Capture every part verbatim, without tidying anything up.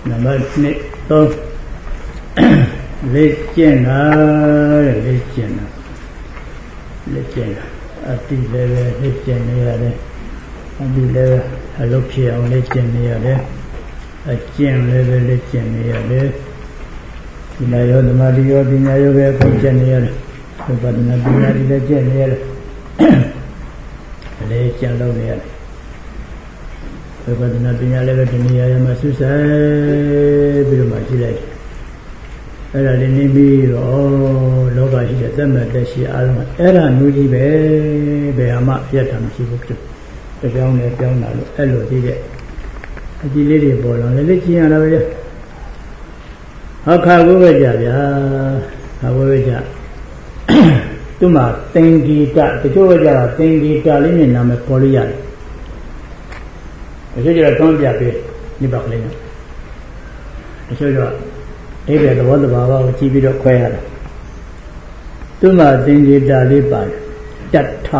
number eight so legenda legenda legenda ati level legenda yare ati level hello kia on legenda yare a chin level legenda yare ina yo namadi yo dinya yo be legenda yare padna dinya legenda yare legenda lo yare padna dinya level dinya yama susai biru ma jilaiအဲ့ဒါလေးနေပြီးတော့လောကရှိတဲ့သက်မဲ့သက်ရှိအားလုံးအဲ့ဒါမျိုးကြီးပဲဘယ်မှပြတ်တာမရှိဘူးဖြစ်တပြောင်းနဲ့ပြောင်းတာလို့အဲ့လိုကြီးတဲ့အကြီးလေးတွေပေါ်လာလေလေကျင်ရတာပဲဟောခါကိုပဲကြဗျာခါကိုပဲကြသူ့မှာသင်္กีတတချို့ကကြတာသင်္กีတလေးနဲ့နာမည်ပေါ်လို့ရတယ်တချို့ကြတော့တွန်းပြပေးနိဗ္ဗာန်လေးနဲ့တချို့တော့အိဗေသဘောတဘာဝကိုကြည့်ပြီးတော့ခွဲရတာသူ့မှာသင်္ကေတလေးပါတယ်တတ္ထ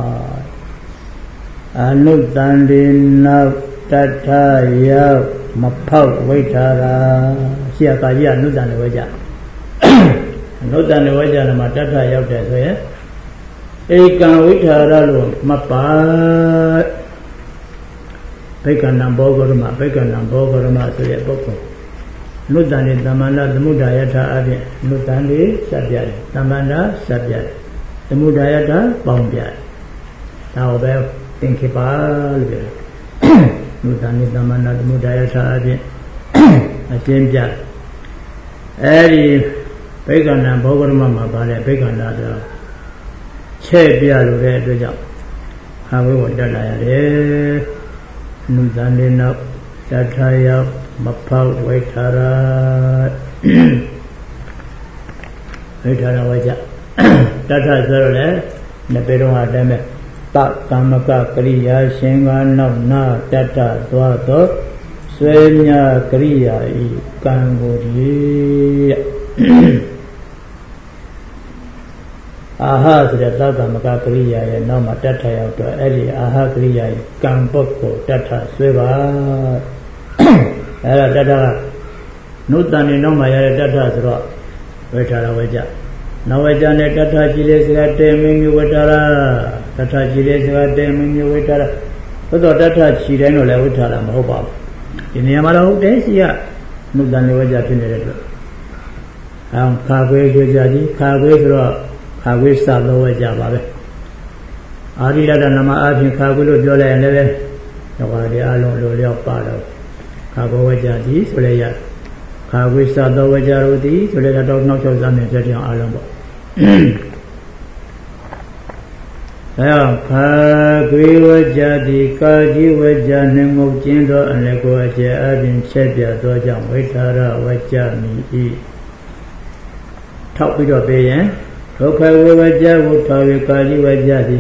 အနုတ္တန္တိနောက်တတ္ထရောက်မဖောက်ဝိထာရာရှိရကာကြီးအနုတ္တန်ဝေကြအနုတ္တန်ဝေကြမှာတတ္ထရောက်တယ်ဆိုရင်ဧကံဝိထာရလို့မပါဘိက္ခဏံဘောဂရမဘိက္ခဏံဘောဂရမဆိုတဲ့ပုဂ္ဂိုလ်နုတ္တန်နဲ့သမန္တသမုဒ္ဒယထာအပြင်နုတ္တန်လေးစပ်ပြတယ်သမန္တစပ်ပြတယ်သမုဒ္ဒယထာပေါင်းပြတယ်ဒါဟောပဲသင်္ခေပါလို့ပြောတယ်နုတ္တန်နဲ့သမန္တသမုဒ္ဒယထာအပြင်အရှင်းပြအဲဒီဘိက္ခဏံဘောဂရမမှာပါတဲ့ဘိက္ခဏဆိုချဲ့ပြလို့တဲ့အတွက်ကြောင့်ဟာဝိဝတက်လာရတယ်နုတ္တန်နဲ့နောက်တထရောက်မဖောက်ဝိထာရဝိထာရဝိကြတထဆိုတော့လေနှစ်ပေတော့အတိုင်းပဲတကမ္မကကရိယာရှင်ကနောက်နာတထသွားတော့ဆွေမြကရိယာဤကံကိုကြီးအာဟဆိုတဲ့တကမ္မကကရိယာရဲ့နောက်မှာတထရောက်တော့အဲ့ဒီအာဟကရိယာရဲ့ကံပုဂ္ဂိုလ်တထဆွေပါအဲ့ဒါတတ္ထကနုတ္တန်နေနောက်မှာရတဲ့တတ္ထဆိုတော့ဝိထာရဝေကြနဝေကြနဲ့တတ္ထကြည်လေးစကားတေမင်းမျိုးဝိထာရတတ္ထကြည်လေးစကားတေမင်းမျိုးဝိထာရသို့တော့တတ္ထချီတိုင်းတော့လည်းဝိထာရမဟုတ်ပါဘူးဒီနေရာမှာတော့ဟုတ်တယ်ရှိရနုတ္တန်နေဝေကြဖြစ်နေတဲ့အတွက်အောင်ခါခွေးကြွကြကြီးခါခွေးဆိုတော့ခါခွေးစသောဝေကြပါပဲအာရိရတနမအပြင်ခါခွေးလို့ပြောလိုက်ရင်လည်းတော့ဘာဒီအလုံးလိုလျောက်ပါတော့ခါဘဝကြသည်ဆိုလည်းရခါဝိသသောဝကြတို့သည်ဆိုလည်းတော့နောက်ကျောက်စားမယ်ပြည့်အောင်အားလုံးပေါ့အဲခါကွေဝကြသည်ကာကြီးဝကြနှင့်ငုတ်ကျင်းသောအလကောအကျဲအပြင်ချက်ပြသောကြောင့်ဝိထာရဝကြမိ၏ထောက်ပြီးတော့ပြေးရင်ဒုက္ခဝေဝကြဝထောက်၍ကာကြီးဝကြသည်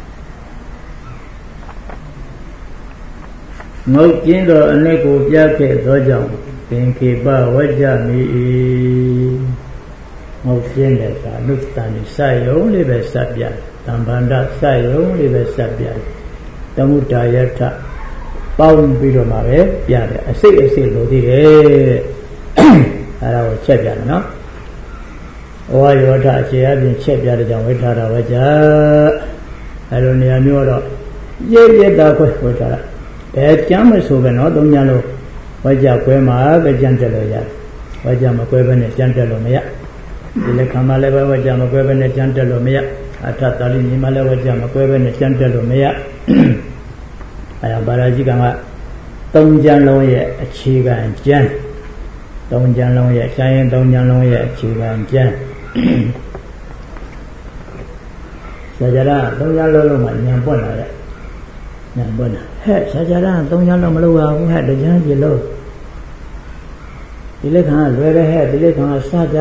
ငုတ်ကျင်းသောအနစ်ကိုပြခဲ့သောကြောင့်သင်္ခေပဝကြမိ၏ငုတ်ကျင်းတဲ့အခါနုတ္တန်စယုံလေးပဲစပ်ပြတံဗန္ဒစယုံလေးပဲစပ်ပြသမုဒ္ဒယထပေါင်းပြီးတော့မှပဲပြတယ်အစိတ်အစိတ်လိုသေးတယ်အဲဒါကိုချက်ပြတယ်နော်ဩဝါယောထအခြေအပြင်ချက်ပြတဲ့ကြောင့်ဝိထာရဝကြအဲလိုနေရာမျိုးတော့ရည်ရတာခွဲဝိထာရအဲကျမ်းမဆိုပဲနော်သုံးညလုံးဝကြကွဲမှာပဲကျမ်းတက်လို့ရတယ်ဝကြမကွဲဘဲနဲ့ကျမ်းတက်လို့မရဒီလက်ခံမှာလည်းပဲဝကြမကွဲဘဲနဲ့ကျမ်းတက်လို့မရအထတာလိညီမှာလည်းဝကြမကွဲဘဲနဲ့ကျမ်းတက်လို့မရအဲဒါပါရာဇိကံကသုံးကျမ်းလုံးရဲ့အခြေခံကျမ်းသုံးကျမ်းလုံးရဲ့ဆိုင်ရင်သုံးကျမ်းလုံးရဲ့အခြေခံကျမ်းဆရာကသုံးကျမ်းလုံးလုံးမှာဉာဏ်ပွက်လာတဲ့ဉာဏ်ပွက်လာဟဲ့ဆရာကသုံးကျမ်းလုံးမလို့ပါဘူးဟဲ့တကျမ်းကြီးလို့ဒီလက်ခံကလွယ်တယ်ဟဲ့ဒီလက်ခံကစကြ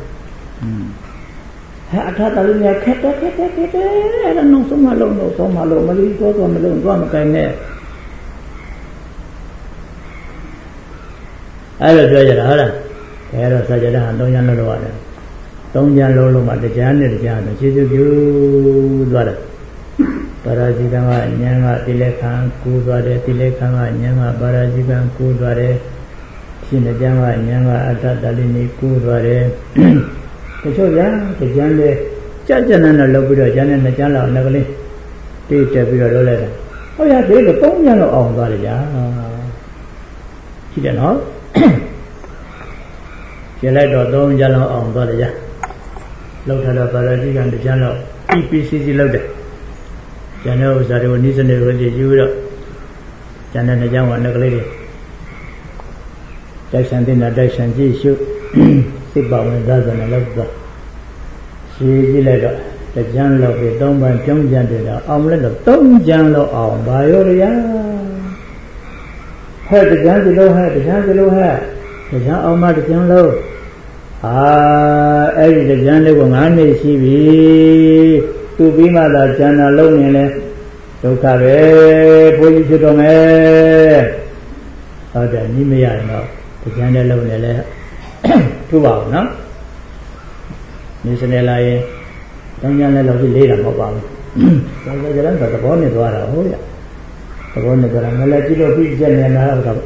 ဟဲ့အထတလေးနဲ့ခက်တက်ခက်တက်ခက်တက်အဲ့ဒါနှုတ်ဆုံးမလုံးနှုတ်ဆုံးမလုံးမလီတော့တော့မလုံးတော့မကိုင်နဲ့အဲ့လိုပြောကြတာဟုတ်လားအဲတော့ဆရာကသုံးကျမ်းလုံးလို့ရတယ်သုံးကျမ်းလုံးလုံးမှာတကျမ်းနဲ့တကျမ်းတော့ခြေစွပ်ပြူသွားတယ်ပါရာဇိကံကဉာဏ်ကတိလက်ခံကူးသွားတယ်တိလက်ခံကဉာဏ်ကပါရာဇိကံကူးသွားတယ်ရှင်တဲ့ကျမ်းကဉာဏ်ကအတ္တတလိနေကူသွားတယ်တချို့ကကျမ်းလေးကြကြနန်းတော့လုပ်ပြီးတော့ကျမ်းနဲ့နှစ်ကျမ်းလောက်ငကလေးတိတ်တက်ပြီးတော့လုပ်လိုက်တာဟုတ်ရဒီလိုသုံးကျမ်းလောက်အောင်သွားတယ်ကြာရှိတယ်နော်ကျလိုက်တော့သုံးကျမ်းလောက်အောင်သွားတယ်ကြာလောက်ထားတော့ပါရတိကတစ်ကျမ်းလောက် E P C C လောက်တယ်ကျန်တဲ့ဥစ္စာတွေကိုနိစ္စနေကိုကြည့်ယူပြီးတော့ကျန်တဲ့နှစ်ကျမ်းကငကလေးတွေတိုက်ဆိုင်တဲ့တိုက်ဆိုင်ကြည့်ရှုစိတ်ပါဝင်သားဆိုနေလောက်သွားရှင်းကြည့်လိုက်တော့တကြမ်းလောက်ပြီးသုံးပန်းကျုံးကြတယ်တော့အောင်လဲတော့သုံးကြမ်းလောက်အောင်ဘာရောရဟဲ့တကြမ်းစလုံးဟဲ့တကြမ်းစလုံးဟဲ့တကြမ်းအောင်မတကြမ်းလုံးအာအဲ့ဒီတကြမ်းလေးကိုငါးနှစ်ရှိပြီသူပြီးမှသာကျန်တာလုံးနေလဲဒုက္ခပဲဘုန်းကြီးဖြစ်တော့မယ်ဟုတ်တယ်ညီမရရင်တော့တကြမ်းတဲ့လုံးနေလဲထူပါဘူးနော်နေစနေလာရင်တောင်းကြလဲလောက်ပြီးလေးတာမဟုတ်ပါဘူးဒါဆိုကြတော့သဘောနဲ့သွားတာဟုတ်ရသဘောနဲ့သွားတာငလည်းကြည့်လို့ပြီးချက်နေတာတော့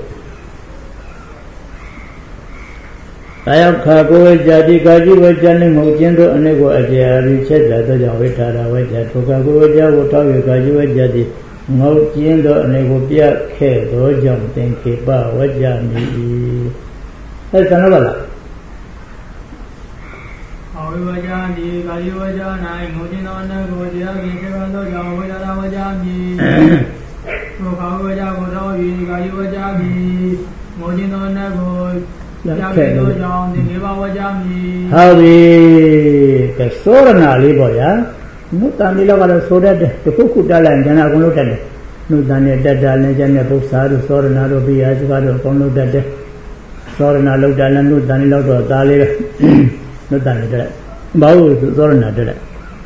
တာယောခါကိုဇာတိကာကြီးဝေဇာနဲ့မဟုတ်ခြင်းတို့အနေကိုအကျေအပြီးချက်တာတော့ကြောင့်ဝိထာရဝေဇာထိုခါကိုဇာကိုထောက်ရကာကြီးဝေဇာတိငုတ်ခြင်းတို့အနေကိုပြတ်ခဲ့သောကြောင့်သင်္ခေပဝေဇာမိအဲသံဃာလားဝိဝါကြတိကာယဝါကြ၌ငုံခြင်းသောအနတ်ကိုတရားဖြင့်စေဝသောကြောင့်ဝိဒါရဝါကြမည်သောကာဝါကြကိုတော်၍ကာယဝါကြသည်ငုံခြင်းသောအနတ်ကိုတရားဖြင့်သောကြောင့်သင်္ကေပဝါကြမည်ဟုတ်ပြီကဲသောရဏလေးပေါ့ဗျာနုတန်လေးလောက်ကတော့ဆိုတတ်တယ်တခုခုတက်လိုက်ရင်ဉာဏ်အကုန်လုံးတက်တယ်နုတန်နဲ့တက်တာလည်းကျန်တဲ့ပု္ပ္ပာတို့သောရဏတို့ပိယစကားတို့အကုန်လုံးတက်တယ်သောရဏလောက်တာလည်းနုတန်လေးလောက်တော့ဒါလေးပဲနုတန်လေးတက်ဘာလို့သောရဏတက်တယ်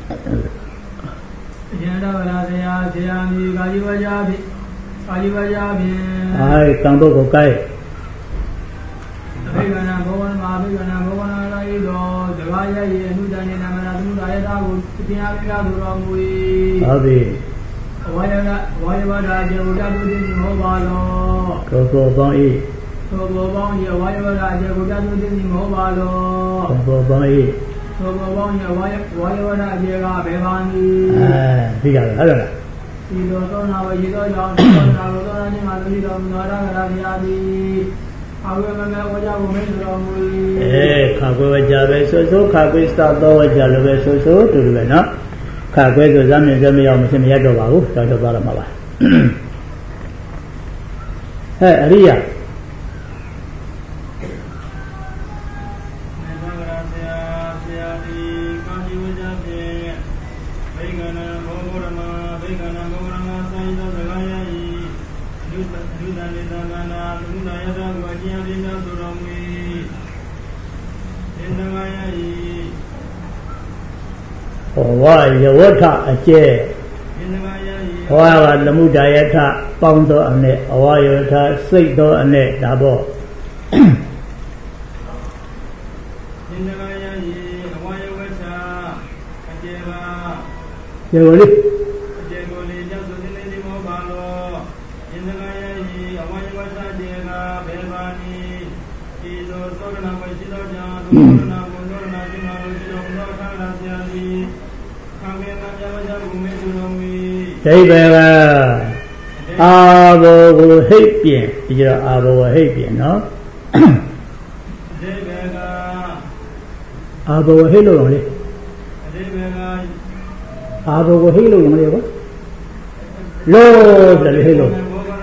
ဉာဏ်တော်ရာဆရာဆရာမီကာယဝါကြဖြင့်ကာယဝါကြဖြင့်အဲကံပုဂ္ဂိုလ်ကိုက်အဘိကနာဘောဝနာအဘိကနာဘောဝနာလာဤတော်တဘာရရဲ့အနုတန်နေနာမနာသမုဒ္ဒါယတာကိုသင်အားပြတော်တော်မူ၏ဟုတ်ပြီအဝါယကဝါယဝဒာကျေဝတ္တုတိမောပါလောကိုကိုပေါင်းဤကိုကိုပေါင်းဤဝါယဝဒာကျေဝတ္တုတိမောပါလောကိုကိုပေါင်းဤသောဘောပေါင်းရဝါယဝါယဝဒအကျေကဘယ်ပါနည်းအဲဒီကဟုတ်လားဒီလိုသောနာဝရေသောကြောင့်သောနာကိုသောနာခြင်းမှာလူတော်မူတော်ရကရာဘုရားသည်ခါကွယ်မမဲဝါကြကိုမင်းတော်မူ၏အဲခါကွယ်ဝါကြပဲဆိုဆိုခါကွယ်စသောဝါကြလည်းပဲဆိုဆိုတူတူပဲနော်ခါကွယ်ဆိုဇမ်းမြင်စမရောက်မစင်မရတော့ပါဘူးတော်တော်သွားတော့မှာပါဟဲ့အရိယာဟောဝယဝထအကျဲဟောကလမှုဒါယထပေါင်းသောအနဲ့အဝယဝထစိတ်သောအနဲ့ဒါပေါ့ကျေကိုလေးကျေကိုလေးကြောက်ဆိုတဲ့နေမောပါလို့ယင်္ဂါယယီအဝယဝထကျေကဘယ်ပါနီဒီလိုသောကနာမရှိတော့ကြောင့်သောကနာဘုံသောနာခြင်းမှာလို့ဒီလိုသောထာလာဆရာသည်ခံရမှာကြပါကြဘူးမေသူတော်မူဒိဗေကအာဘောကိုဟိတ်ပြင်ဒီတော့အာဘောကိုဟိတ်ပြင်နော်ဒိဗေကအာဘောကိုဟိတ်လို့လေဒိဗေကအာဘောကိုဟိတ်လို့ရမလဲကွာလို့တယ်ဟိတ်လို့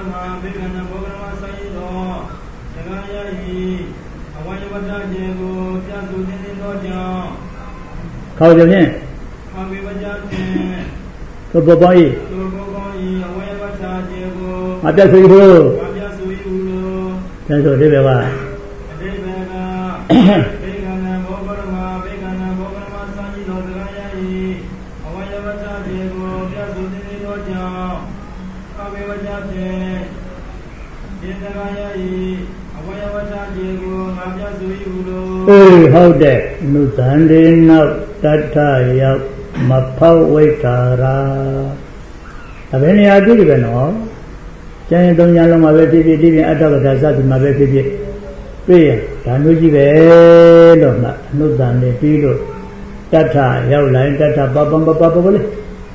ခေါ်ကြဖြင့်အာဝိဝကြဖြင့်သို့ပေါ်ပေါင်းဤသို့ပေါ်ပေါင်းဤအဝိဝကြခြင်းကိုအပြတ်ဆိုဟုအပြတ်ဆိုဟုလို့ဒါဆိုဒီဘက်ကအဒီဘက်ကဘေကနာဘောပရမဘေကနာဘောပရမစာကြီးတော်တရားရည်အဝိဝကြခြင်းကိုအပြတ်ဆိုခြင်းသောကြောင့်အာဝိဝကြဖြင့်ဒီတရားရည်အဝိဝကြခြင်းကိုငါပြတ်ဆိုဟုလို့အေးဟုတ်တယ်နုသန္တိနောက်တထရောက်မဖောက်ဝိထာရာအဘယ်နေရာကြည့်ကြပဲနော်ကျန်ရင်သုံးညာလုံးမှာပဲဖြစ်ဖြစ်ဒီပြင်အတ္တကထာစသည်မှာပဲဖြစ်ဖြစ်တွေ့ရင်ဒါမျိုးကြီးပဲလို့မှအနုတ္တန်နေပြီးလို့တထရောက်လိုက်တထပပပပပလေ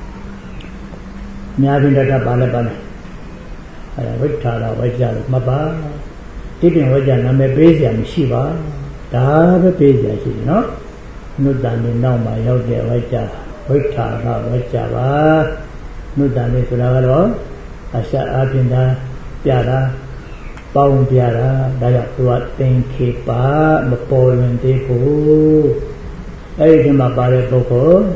များပြင်တထပါလဲပါလဲအဲဝိထာရဝိကြလို့မပါဒီပြင်ဝိကြနာမည်ပေးစရာမရှိပါဒါပဲပေးစရာရှိတယ်နော်အနုတ္တန်နေနောက်မှာရောက်တဲ့ဝိကြဝိထာရဝိကြပါအနုတ္တန်နေဆိုတာကတော့အစအပြင်သာပြတာပေါင်းပြတာဒါကြောင့်သူကသင်္ခေပမပေါ်လွင်သေးဘူးအဲ့ဒီမှာပါတဲ့ပုဂ္ဂိုလ်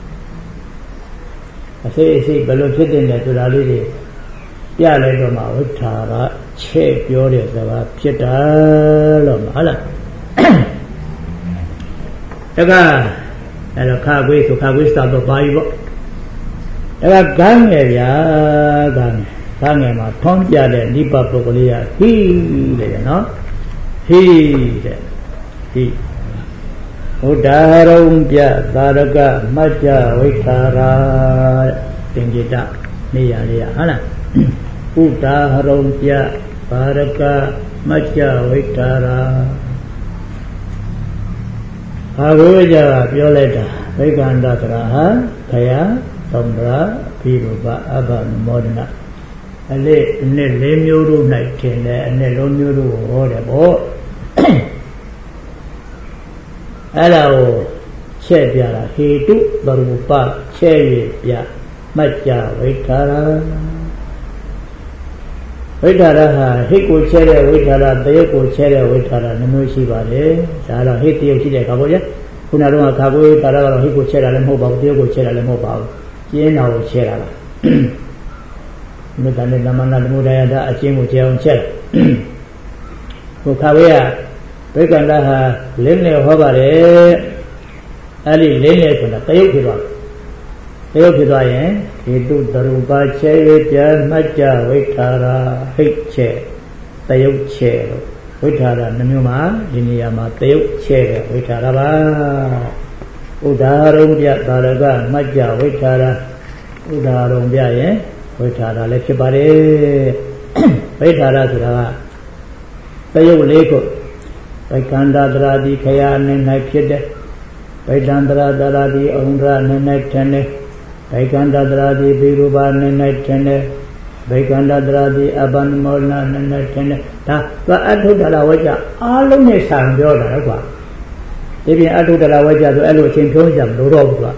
အစိအစိဘယ်လိုဖြစ်တဲ့လဲဆိုတာလေးတွေပြလိုက်တော့မှဝိထာရချဲ့ပြောတဲ့စကားဖြစ်တာလို့ဟုတ်လားတကအဲ့တော့ခါခွေးဆိုခါခွေးစာတော့ပါပြီပေါ့ဒါကဂန်းငယ်ဗျာဂန်းငယ်ဂန်းငယ်မှာထုံးပြတဲ့နိဗ္ဗာန်ပုဂ္ဂိုလ်ကဟိတဲ့နော်ဟိတဲ့ဟိဘုဒ္ဓရုံပြသာရကမัจจဝိထာရာတင်จิตနေရလေးဟုတ်လားဘုဒ္ဓရုံပြသာရကမัจจဝိထာရာဘာလို့ကြတာပြောလိုက်တာဝိကန္တသရဟာခယသုံးရာဖိရူပအဘနမောဒနာအလေးအနှစ်လေးမျိုးတို့၌ထင်တယ်အနှစ်လုံးမျိုးတို့ဟောတယ်ပေါ့အဲ့ဒါကိုချဲ့ပြတာဟေတုသရူပချဲ့ရပြမัจจဝိထာရဝိထာရဟာဟိတ်ကိုချဲ့တဲ့ဝိထာရတယုတ်ကိုချဲ့တဲ့ဝိထာရနှမျိုးရှိပါတယ်ဒါတော့ဟိတ်တယုတ်ရှိတဲ့ခါပေါ့ဗျာခုနကတော့ခါကိုထာရကတော့ဟိတ်ကိုချဲ့တာလည်းမဟုတ်ပါဘူးတယုတ်ကိုချဲ့တာလည်းမဟုတ်ပါဘူးကျင်းတာကိုချဲ့တာပါမေတ္တာနဲ့သမဏသမုဒယတာအချင်းကိုချဲ့အောင်ချဲ့ကိုခါဝေးကဝိကန္တဟာလင်းလေဟောပါတယ်အဲ့ဒီလင်းလေဆိုတာတယုတ်ဖြစ်သွားတယုတ်ဖြစ်သွားရင်ဟေတုတရူပချဲ့ရပြမัจจဝိထာရဟိတ်ချဲ့တယုတ်ချဲ့လို့ဝိထာရနှမျိုးမှာဒီနေရာမှာတယုတ်ချဲ့တဲ့ဝိထာရပါဥဒါရုံပြသာရကမัจจဝိထာရဥဒါရုံပြရင်ဝိထာရလည်းဖြစ်ပါတယ်ဝိထာရဆိုတာကတယုတ်လေးခုဗိကန္တတရာတိခယအနေ၌ဖြစ်တဲ့ဗိတန္တရာတရာတိအုံဒရအနေ၌ထင်တဲ့ဗိကန္တတရာတိဘိရူပအနေ၌ထင်တဲ့ဗိကန္တတရာတိအဘန္နမောလနာအနေ၌ထင်တဲ့ဒါကအထုတ္တရဝကြအားလုံးနဲ့ဆံပြောတာကွာဒီပြင်အထုတ္တရဝကြဆိုအဲ့လိုအချင်းပြောကြမလို့တော့ဘူးကွာ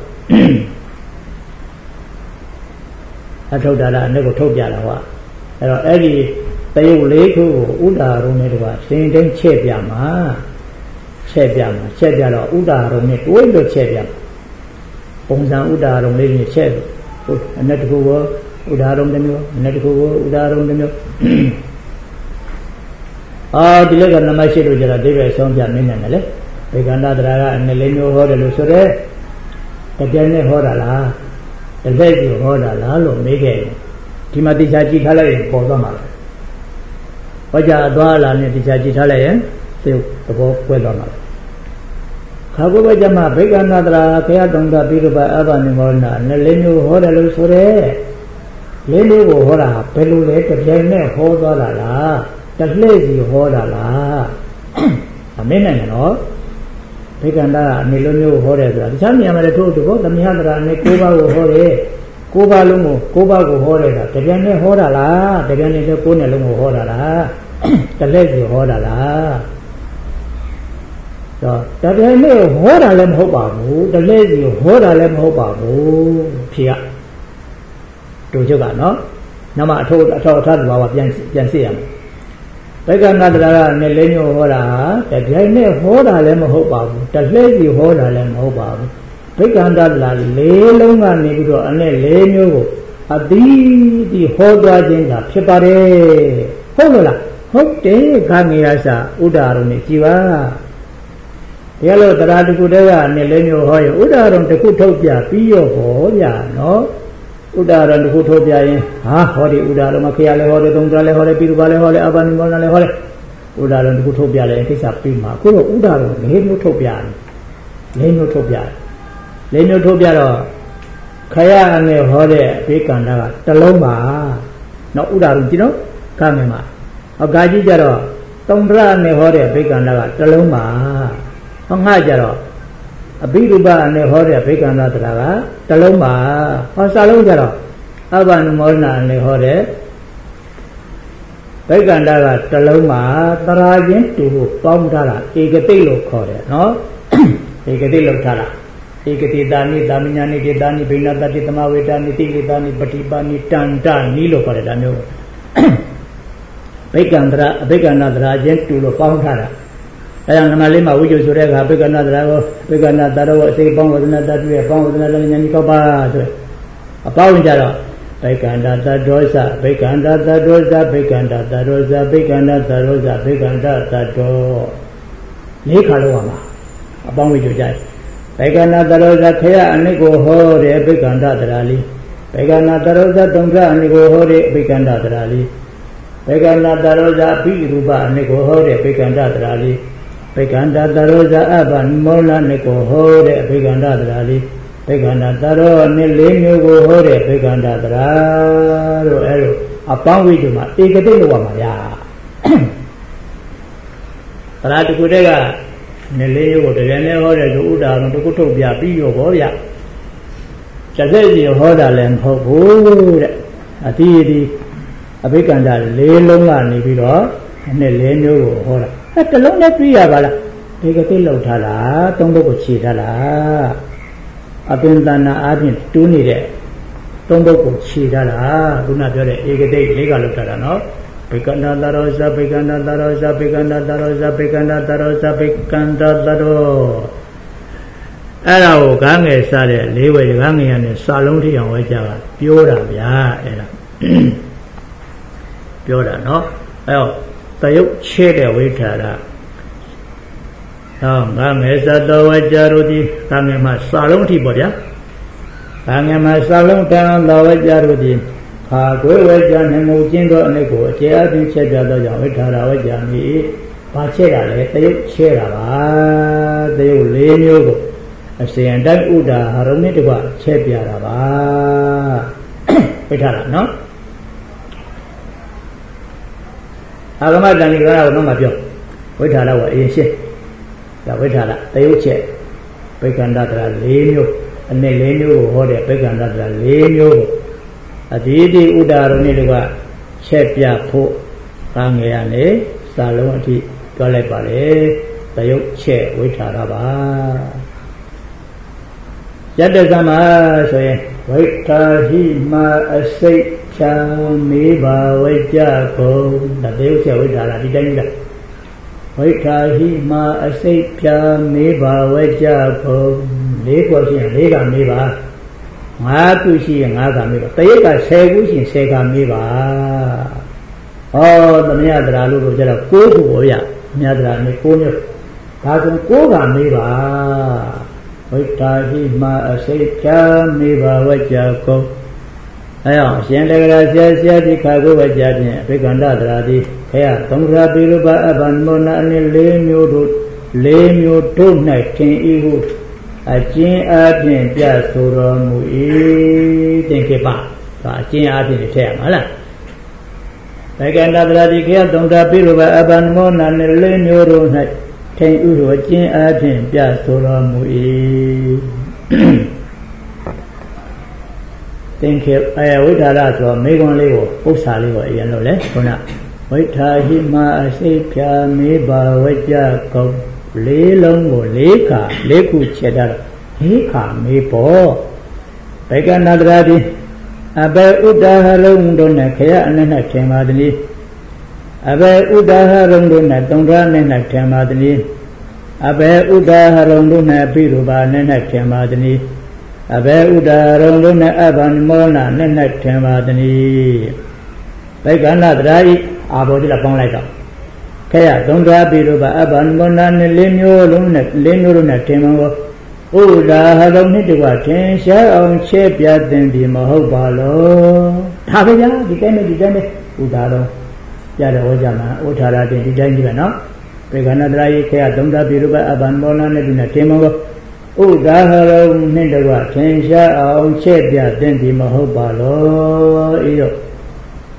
အထုတ္တရအနေကိုထုတ်ပြတာကွာအဲ့တော့အဲ့ဒီတယုတ်လေးခုကိုဥဒါရုံနဲ့တကွာရှင်တိုင်းချဲ့ပြမှာချဲ့ပြမှာချဲ့ပြတော့ဥဒါရုံနဲ့တွဲလို့ချဲ့ပြပုံစံဥဒါရုံလေးနဲ့ချဲ့လို့အနဲ့တခုကိုဥဒါရုံတစ်မျိုးအနဲ့တခုကိုဥဒါရုံတစ်မျိုးအာဒီလက်ကနမရှိလို့ကြတာဒီပဲဆုံးပြနေနေတယ်လေဘေကန္တတရာကအနဲ့လေးမျိုးဟောတယ်လို့ဆိုရဲတကယ်နဲ့ဟောတာလားတကယ်ကြီးဟောတာလားလို့မေးခဲ့တယ်ဒီမှာတရားကြည့်ထားလိုက်ရင်ပေါ်သွားမှာဟောကြားသွားလာနဲ့တရားကြည့်ထားလိုက်ရင်သေသဘောကွဲသွားမှာခါကုဘကြမှာဘေကန္တတရာခရတုံတပိရူပအဘနိမောနာနဲ့လေးမျိုးဟောတယ်လို့ဆိုရဲလေးမျိုးကိုဟောတာဘယ်လိုလဲတကယ်နဲ့ဟောသွားတာလားတလှည့်စီဟောတာလားအမင်းနိုင်နော်ဘေကန္တကနေလိုမျိုးဟောတယ်ဆိုတာတခြားနေရာမှာလည်းထို့တူပေါ့သမယတရာအနေကိုးပါးကိုဟောတယ်ကိုးပါးလုံးကိုကိုးပါးကိုဟောတယ်ကတကယ်နဲ့ဟောတာလားတကယ်နဲ့ကိုးနဲ့လုံးကိုဟောတာလားတလှည့်စီဟောတာလားတော့တကယ်နဲ့ဟောတာလည်းမဟုတ်ပါဘူးတလှည့်စီဟောတာလည်းမဟုတ်ပါဘူးဖြေကတို့ချုပ်ကနော်နမအထောအထောအထဘာဝပြန်ပြန်စစ်ရမယ်ဘဂနာတရာကနဲ့လေးမျိုးဟောတာတကယ်နဲ့ဟောတာလည်းမဟုတ်ပါဘူးတလှည့်စီဟောတာလည်းမဟုတ်ပါဘူးဘိက္ခန္တလာလေးလုံးကနေပြီးတော့အနဲ့လေးမျိုးကိုအသီးသီးဟောသွားခြင်းကဖြစ်ပါတယ်ဟုတ်လို့လားဟုတ်တယ်ခါငေရစာဥဒ္ဒါရုံနဲ့ကြည်ပါဒီလိုတရားတခုတည်းကနေလေးမျိုးဟောရင်ဥဒ္ဒါရုံတစ်ခုထုတ်ပြပြီးရောဟောပြနော်ဥဒ္ဒါရုံတစ်ခုထုတ်ပြရင်ဟာဟောဒီဥဒ္ဒါရုံမှာခရလည်းဟောတယ်သုံးကြလည်းဟောတယ်ပြီးရပါလည်းဟောတယ်အဘနိမောနလည်းဟောတယ်ဥဒ္ဒါရုံတစ်ခုထုတ်ပြလည်းကိစ္စပြီးမှာအခုတော့ဥဒ္ဒါရုံလေးမျိုးထုတ်ပြတယ်လေးမျိုးထုတ်ပြတယ်လေးမျိုးထုတ်ပြတော့ခရအနေဟောတဲ့ဘေကန္တကတလုံးပါနော်ဥဒ္ဒါရုံကြည့်နော်ခါမယ်မှာဟောကာကြီးကြတော့ခသုံးရနဲ့ဟောတဲ့ဘိက္ခန္တကတစ်လုံးပါဟောငါကြတော့အဘိဓုပနဲ့ဟောတဲ့ဘိက္ခန္တတရားကတစ်လုံးပါဟောစာလုံးကြတော့အဘနုမောဒနာနဲ့ဟောတဲ့ဘိက္ခန္တကတစ်လုံးပါတရာချင်းတူဖို့ပေါင်းထားတာဧကတိတ်လို့ခေါ်တယ်နော်ဧကတိတ်လို့ထားတာဧကတိတာနိတာမညာနိကေတာနိဘိနတတိသမဝေတာနိတိကေတာနိပฏิပါနိတန္တနိလို့ခေါ်တယ်ဒါမျိုးဘိက္ခန္တရာအဘိက္ခန္တတရာချင်းတူလို့ပေါင်းထားတာအဲဒါနမလေးမှာဝိဇ္ဇဆိုတဲ့အခါဘိက္ခန္တတရာကိုဘိက္ခန္တတရောအစိပေါင်းဝဒနာတတုရဲ့ပေါင်းဝဒနာတဉာဏ်ကြီးကောက်ပါဆိုအပေါင်းကြတော့ဘိက္ခန္တတဒောဇဘိက္ခန္တတဒောဇဘိက္ခန္တတဒောဇဘိက္ခန္တတဒောဇဘိက္ခန္တတဒောလေးခါလောက်ပါအပေါင်းဝိဇ္ဇကြတယ်ဘိက္ခန္တတရောဇခရအနိကိုဟောတဲ့ဘိက္ခန္တတရာလေးဘိက္ခန္တတရောဇသုံးခအနိကိုဟောတဲ့ဘိက္ခန္တတရာလေးဘိက္ခန္တတရောဇအဘိရူပအနိကိုဟောတဲ့ဘိက္ခန္တတရာလေးဘိက္ခန္တတရောဇအဘမောလအနိကိုဟောတဲ့ဘိက္ခန္တတရာလေးဘိက္ခန္တတရောအနိလေးမျိုးကိုဟောတဲ့ဘိက္ခန္တတရာတို့အဲလိုအပေါင်းဝိဇ္ဇမှာဧကတိတ်လို့ပါမှာဗျာတရာတခုတည်းကနေလေးကိုတကယ်နဲ့ဟောတယ်ဆိုဥဒါတော့တခုထုတ်ပြပြီးရောဗောဗျကျက်စီဟောတာလည်းမဟုတ်ဘူးတဲ့အတိအတိအဘိက္ခန္တလေးလုံးကနေပြီးတော့နှစ်လေးမျိုးကိုဟောတာအဲတလုံးနဲ့ပြီးရပါလားဒီကတိလောက်ထားတာသုံးဘုတ်ကိုခြေထားတာအပင်တဏအားဖြင့်တူးနေတဲ့သုံးဘုတ်ကိုခြေထားတာခုနပြောတဲ့ဧကတိလေးကလောက်ထားတာနော်ဘိက္ခန္တတရောဇဘိက္ခန္တတရောဇဘိက္ခန္တတရောဇဘိက္ခန္တတရောဇဘိက္ခန္တတရောအဲ့ဒါကိုကားငယ်စတဲ့လေးဝဲကားငယ်ရနဲ့စာလုံးထိအောင်ဝဲကြတာပြောတာဗျာအဲ့ဒါပြောတာနော်အဲ့တော့တယုတ်ချဲတဲ့ဝိထာရဟောကားငယ်စတော်ဝဲကြတို့ဒီကားငယ်မှာစာလုံးထိပေါ့ဗျာကားငယ်မှာစာလုံးတန်တော်ဝဲကြတို့ဒီခါကွယ်ဝဲကြနေမှုကျင်းသောအနိကိုအခြေအပြင်ချက်ပြသောကြောင့်ဝိထာရဝဲကြမည်ဘာချဲတာလဲတယုတ်ချဲတာပါတယုတ်လေးမျိုးကိုအစဉ်အတိုင်းဥဒါဟာရုံနဲ့တကွချဲပြတာပါဝိထာရနော်အာဂမတန်ဒီကရကိုတော့မပြောဝိထာရကအရင်ရှင်းဒါဝိထာရတယုတ်ချက်ဘိက္ခန္တတရာလေးမျိုးအနည်းလေးမျိုးကိုဟောတဲ့ဘိက္ခန္တတရာလေးမျိုးကိုအတိတိဥဒါရုံနဲ့တကွချက်ပြဖို့ကားငယ်ရနေစာလုံးအထိပြောလိုက်ပါလေတယုတ်ချက်ဝိထာရပါယတ္တသမဆိုရင်ဝိထာဟိမအစိတ်ချာမေဘာဝိကြကုန်ဒါတယုတ်ချက်ဝိထာရဒီတိုင်းကြီးလားဝိထာဟိမအစိတ်ချာမေဘာဝိကြကုန်လေးခုရှိရင်လေးကမေးပါငါးခုရှိရင်ငါးကမေးပါတယုတ်ကဆယ်ခုရှိရင်ဆယ်ကမေးပါဟောသမယတရာလို့ဆိုကြတော့ကိုးခုဟောရသမယတရာနဲ့ကိုးမျိုးဒါဆိုကိုးကမေးပါဝိထာဟိမအစိတ်ချာမေဘာဝကြကုန်အဲအောင်အရှင်တဂရဆရာဆရာတိခါကိုဝကြဖြင့်အဘိက္ခန္တတရာတိခေယသုံးရာပိရုပအဘံမောနာအနည်းလေးမျိုးတို့လေးမျိုးတို့၌ထင်ဤဟုအကျဉ်းအားဖြင့်ပြဆိုတော်မူ၏သင်္ကေပဒါအကျဉ်းအားဖြင့်ထည့်ရမှာလားဘိက္ခန္တတရာတိခေယသုံးရာပိရုပအဘံမောနာအနည်းလေးမျိုးတို့၌ထင်ဥသောအကျဉ်းအားဖြင့်ပြဆိုတော်မူ၏သင်္ခေအယဝိထာရဆိုမေခွန်းလေးကိုပု္ပ္ပာလေးကိုအရင်လို့လေခုနဝိထာဟိမအစိတ်ဖြာမေဘာဝကြကုန်လေးလုံးကိုလေးခါလေးခုချက်တာလေးခါမေပေါ်ဘိက္ခန္တတရာတိအဘေဥဒ္ဒဟလုံးတို့နဲ့ခရအနက်ထင်ပါသည်အဘေဥဒ္ဒဟရုံတို့နဲ့သုံးရနဲ့၌ထင်ပါသည်အဘေဥဒ္ဒဟရုံတို့နဲ့ပိရုပါနဲ့၌ထင်ပါသည်အဘေဥဒ္ဒဟရုံတို့နဲ့အဘံမောနာနဲ့၌ထင်ပါသည်ဘိက္ခန္တတရာဤအာဘောတိလပေါင်းလိုက်တော့ခဲရသုံးရပိရုပါအဘံမောနာနဲ့လေးမျိုးလုံးနဲ့လေးမျိုးလုံးနဲ့ထင်ပါဘောဥဒ္ဒဟရုံနှင့်တကွထင်ရှားအောင်ချဲ့ပြသင်သည်မဟုတ်ပါလောဒါပဲဗျာဒီတိုင်းနဲ့ဒီတိုင်းနဲ့ဥဒ္ဒဟရုံရတဲ့ဝေကြမှာဥထာရတင်ဒီတိုင်းကြီးပဲနော်ဘိက္ခန္တတရာယိခေယသုံးသပိရုပအဘံမောလနဲ့ဒီနဲ့တင်မောဥဒါဟရုံနှင့်တကွထင်ရှားအောင်ချဲ့ပြတဲ့ဒီမဟုတ်ပါလောဤတော့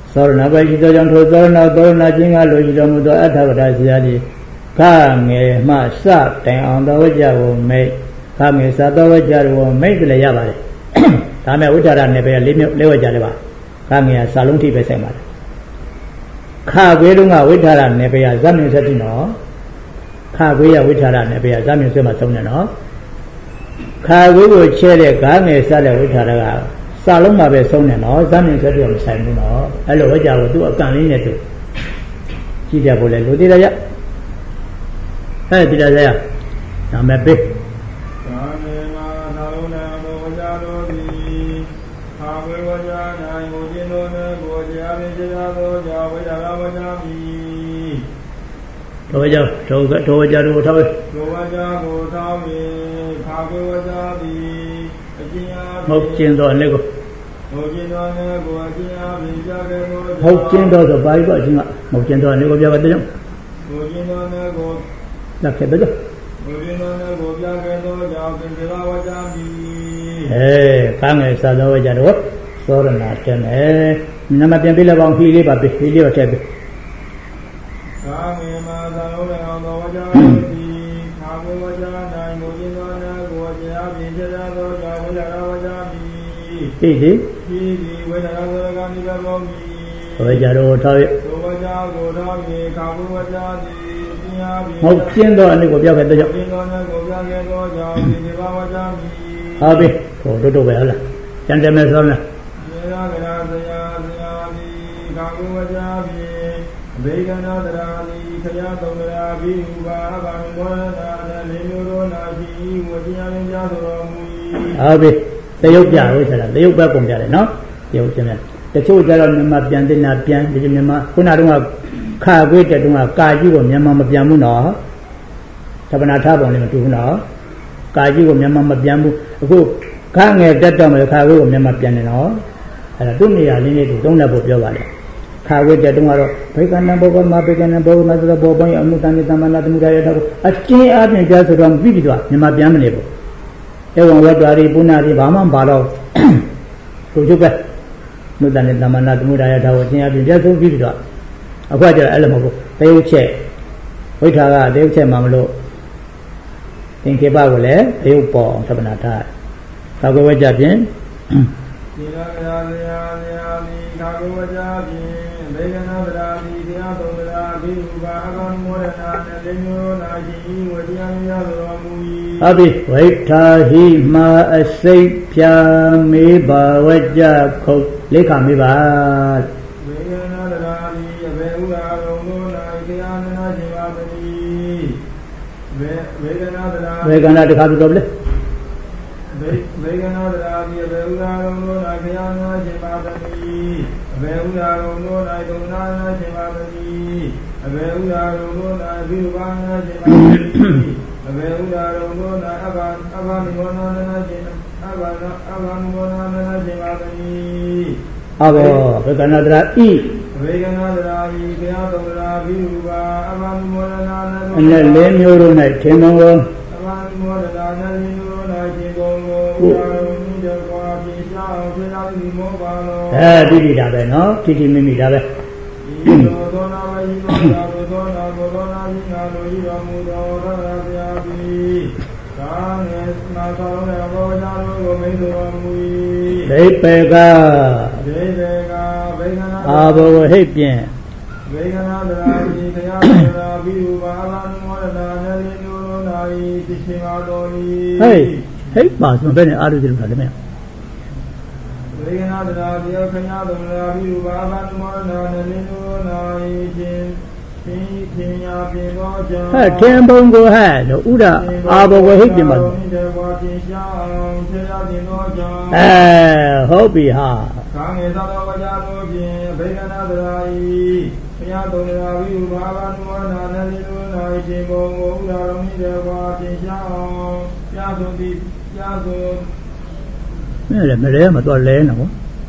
သောရဏပဲရှိသောကြောင့်ထိုသောရဏသောရဏချင်းကလိုရှိတော်မူသောအထဝတ္တဆရာကြီးခငယ်မှစတိုင်အောင်သောဝကြကိုမိတ်ခငယ်စသောဝကြကိုမိတ်လည်းရပါတယ်ဒါမဲ့ဝိထာရနယ်ပဲလေးမျိုးလေးဝကြလည်းပါခငယ်ကစာလုံးထိပဲဆိုင်ပါတယ်ခခွေးတုန်းကဝိထာရနယ်ပဲကဇမြင့်ဆက်တိနော်ခခွေးရဝိထာရနယ်ပဲကဇမြင့်ဆက်မှာသုံးတယ်နော်ခခွေးကိုချဲတဲ့ခငယ်စတဲ့ဝိထာရကစာလုံးမှာပဲသုံးတယ်နော်ဇမြင့်ဆက်တိကမဆိုင်ဘူးနော်အဲ့လိုဝကြကိုသူ့အကန့်လေးနဲ့သူကြည့်ကြဖို့လေလူသေးတယ်ရအဲ့ဒီတရားရနာမည်ပေးသာမေမာသာလုံးနာဘောဝကြတော်သည်ခါဝေဝကြနိုင်ကိုကျင်းတော်နဲ့ကိုကြားပင်ကြားသောကြောင့်ဝိဒါရဝကြမည်တော်ကြောင့်တော်တော်ဝကြတို့ထောက်တော်ဝကြကိုထောက်ပြီးခါဝေဝကြသည်အကျဉ်းအားဟုတ်ကျင်းတော်နဲ့ကိုဟုတ်ကျင်းတော်နဲ့ကိုအကျဉ်းအားပင်ကြားခဲ့သောဟုတ်ကျင်းတော်ဆိုပါဠိပေါ့အချင်းကဟုတ်ကျင်းတော်နဲ့ကိုပြောတဲ့ကြောင့်ဟုတ်ကျင်းတော်နဲ့ကိုလက်ခဲ့တော့ဘုရင်တော်နဲ့ကိုပြခဲ့သောကြောင့်သင်္ကေတဝကြမည်အဲခါငယ်စာသောဝကြတော့သောရဏတဲ့နဲ့နမပြန်ပြလိုက်ပါအောင်ခီးလေးပါပြီခီးလေးပါထည့်ပြီခါငယ်မှာသာလို့လည်းအောင်သောဝကြသည်ခါကိုဝကြနိုင်ဘုရင်တော်နဲ့ကိုကြားပြင်ကြသောကြောင့်ဝိဒါရဝကြမည်ဒီဒီဒီဒီဝိဒါရဝရကနိဗ္ဗာန်တော်မည်ဝကြတော့ထောက်ရသောဝကြကိုထောက်ပြီးခါကိုဝကြသည်ဟုတ်ကျင်းတော့အနေကိုပြောခဲ့တဲ့ကြောင့်ကျင်းတော်နဲ့ကိုပြောခဲ့သောကြောင့်ဒီဒီဘာဝကြမည်ဟုတ်ပြီဟိုတို့တို့ပဲဟုတ်လားကျန်တယ်မယ်ဆိုလားယေရကရာဇယာဇယာတိခါကုဝကြပြီဘေကနာတရာတိခရသုံးရာဘိဟုဘာအဘံမောနာနဲ့လေးမျိုးတို့နာရှိဝတိယရင်ကြတော်မူ၏ဟုတ်ပြီတရုပ်ပြလို့ဆိုတာတရုပ်ပဲပုံပြတယ်နော်တရုပ်ချင်းတယ်တချို့ကျတော့မြန်မာပြန်တင်တာပြန်ဒီမြန်မာခုနတုန်းကခါခွေးတဲ့တုန်းကကာကြီးကိုမြန်မာမပြန်ဘူးနော်သဗ္ဗနာထားပုံလည်းမတူဘူးနော်ကာကြီးကိုမြန်မာမပြန်ဘူးအခုခါငယ်တက်တော့မယ်ခါခွေးကိုမြန်မာပြန်တယ်နော်အဲ့ဒါသူ့နေရာလေးလေးသူသုံးတဲ့ဖို့ပြောပါလေခါခွေးတဲ့တုန်းကတော့ဘေကနံဘောကမဘေကနံဘောမဆိုတော့ဘောပိုင်းအမှုတန်တမနာတမှုရရတော့အချင်းအပြင်ပြဆိုတော့ပြီးပြီတော့မြန်မာပြန်မနေဘူးဧဝံဝတ္တရီပုဏ္ဏရီဘာမှမပါတော့သူချုပ်ပဲနုတန်တမနာတမှုရရတော့အချင်းအပြင်ပြဆိုပြီးပြီတော့အခုကျတော့အဲ့လိုမဟုတ်ဘူးတယုတ်ချက်ဝိထာကတယုတ်ချက်မှမလို့သင်္ခေပကိုလည်းတယုတ်ပေါ်သဗ္ဗနာထားသာဂဝကြဖြင့်ဒီရကရာဇယာဇယာမိသာဂဝကြဖြင့်ဘေကနာတရာတိတရားသုံးရာဘိဟုဘာအကောင်မောရနာနဲ့လေးမျိုးနာရှိဝတရားများတော်မူ၏ဟုတ်ပြီဝိထာဟိမာအစိတ်ဖြာမေဘာဝကြခုတ်လိခမေပါဘေကနာတရာတိအဘေဥရာလုံးတို့၌တရားနာခြင်းပါသည်ဘေဘေကနာတရာဘေကနာတခါပြောလေဘေကနာတရာတိအဘေဥရာလုံးတို့၌တရားနာခြင်းပါသည်အဘေဥရာလုံးတို့၌ဒုနာနာခြင်းပါသည်အဘေဥရာလုံးတို့၌ဘိဝါနာခြင်းပါသည်အဘေဥရာလုံးတို့၌အဘာအဘာနိဝနာနာခြင်းအဘာအဘာနိဝနာနာခြင်းပါသည်အဘောဘေကနာတရာဤဘေကနာတရာဤဘုရားတော်ရာဘိဟုပါအဘာနိဝနာနာအနဲ့လေးမျိုးတို့၌ထင်တော်ကိုအဘာနိဝနာနာခြင်းတို့၌ထင်တော်ကိုဥရာလုံးမြတ်စွာပြေရှားအောင်ဆွေးနွေးပြီးမောပါလောအဲဒီဒီဒါပဲနော်တိတိမိမိဒါပဲဤသောသောနာဝိမောသာသောနာဘောသောနာမိနာတို့ဤတော်မူသောသောရာဘုရားသည်ကာငေနာသောရောဘောဇာတို့ကိုမိတော်မူ၏ဒိပေကဒိပေကဘေကနာအာဘောဟိတ်ဖြင့်ဘေကနာတရာတိတရားတော်ဘိဟုဘာဘာနမောရနာနေမျိုးနာဤသိရှင်ပါတော်၏ဟေးဟိတ်ပါဆိုဘယ်နဲ့အားရည်တယ်ခါလည်းမဘေကနာတရာတိခဏတော်ရာဘိဟုဘာဘာနမောရနာနေမျိုးနာဤချင်းသင်သင်ညာပြေသောကြောင့်ဟဲ့ထင်ပုံကိုဟဲ့လို့ဥဒအာဘောဝဟိတ်ပြင်ပါအဲဟုတ်ပြီဟာကာငေသတော်ဝကြတို့ဖြင့်ဘေကနာတရာဤဘုရားတော်ရာဝိဥဘာဘာနုဝနာနလိလူနာဤခြင်းကိုဥဒါရုံဤတေဝါသင်ရှားအောင်ပြဆိုသည်ပြဆိုမဲလေမလဲမတော်လဲနော်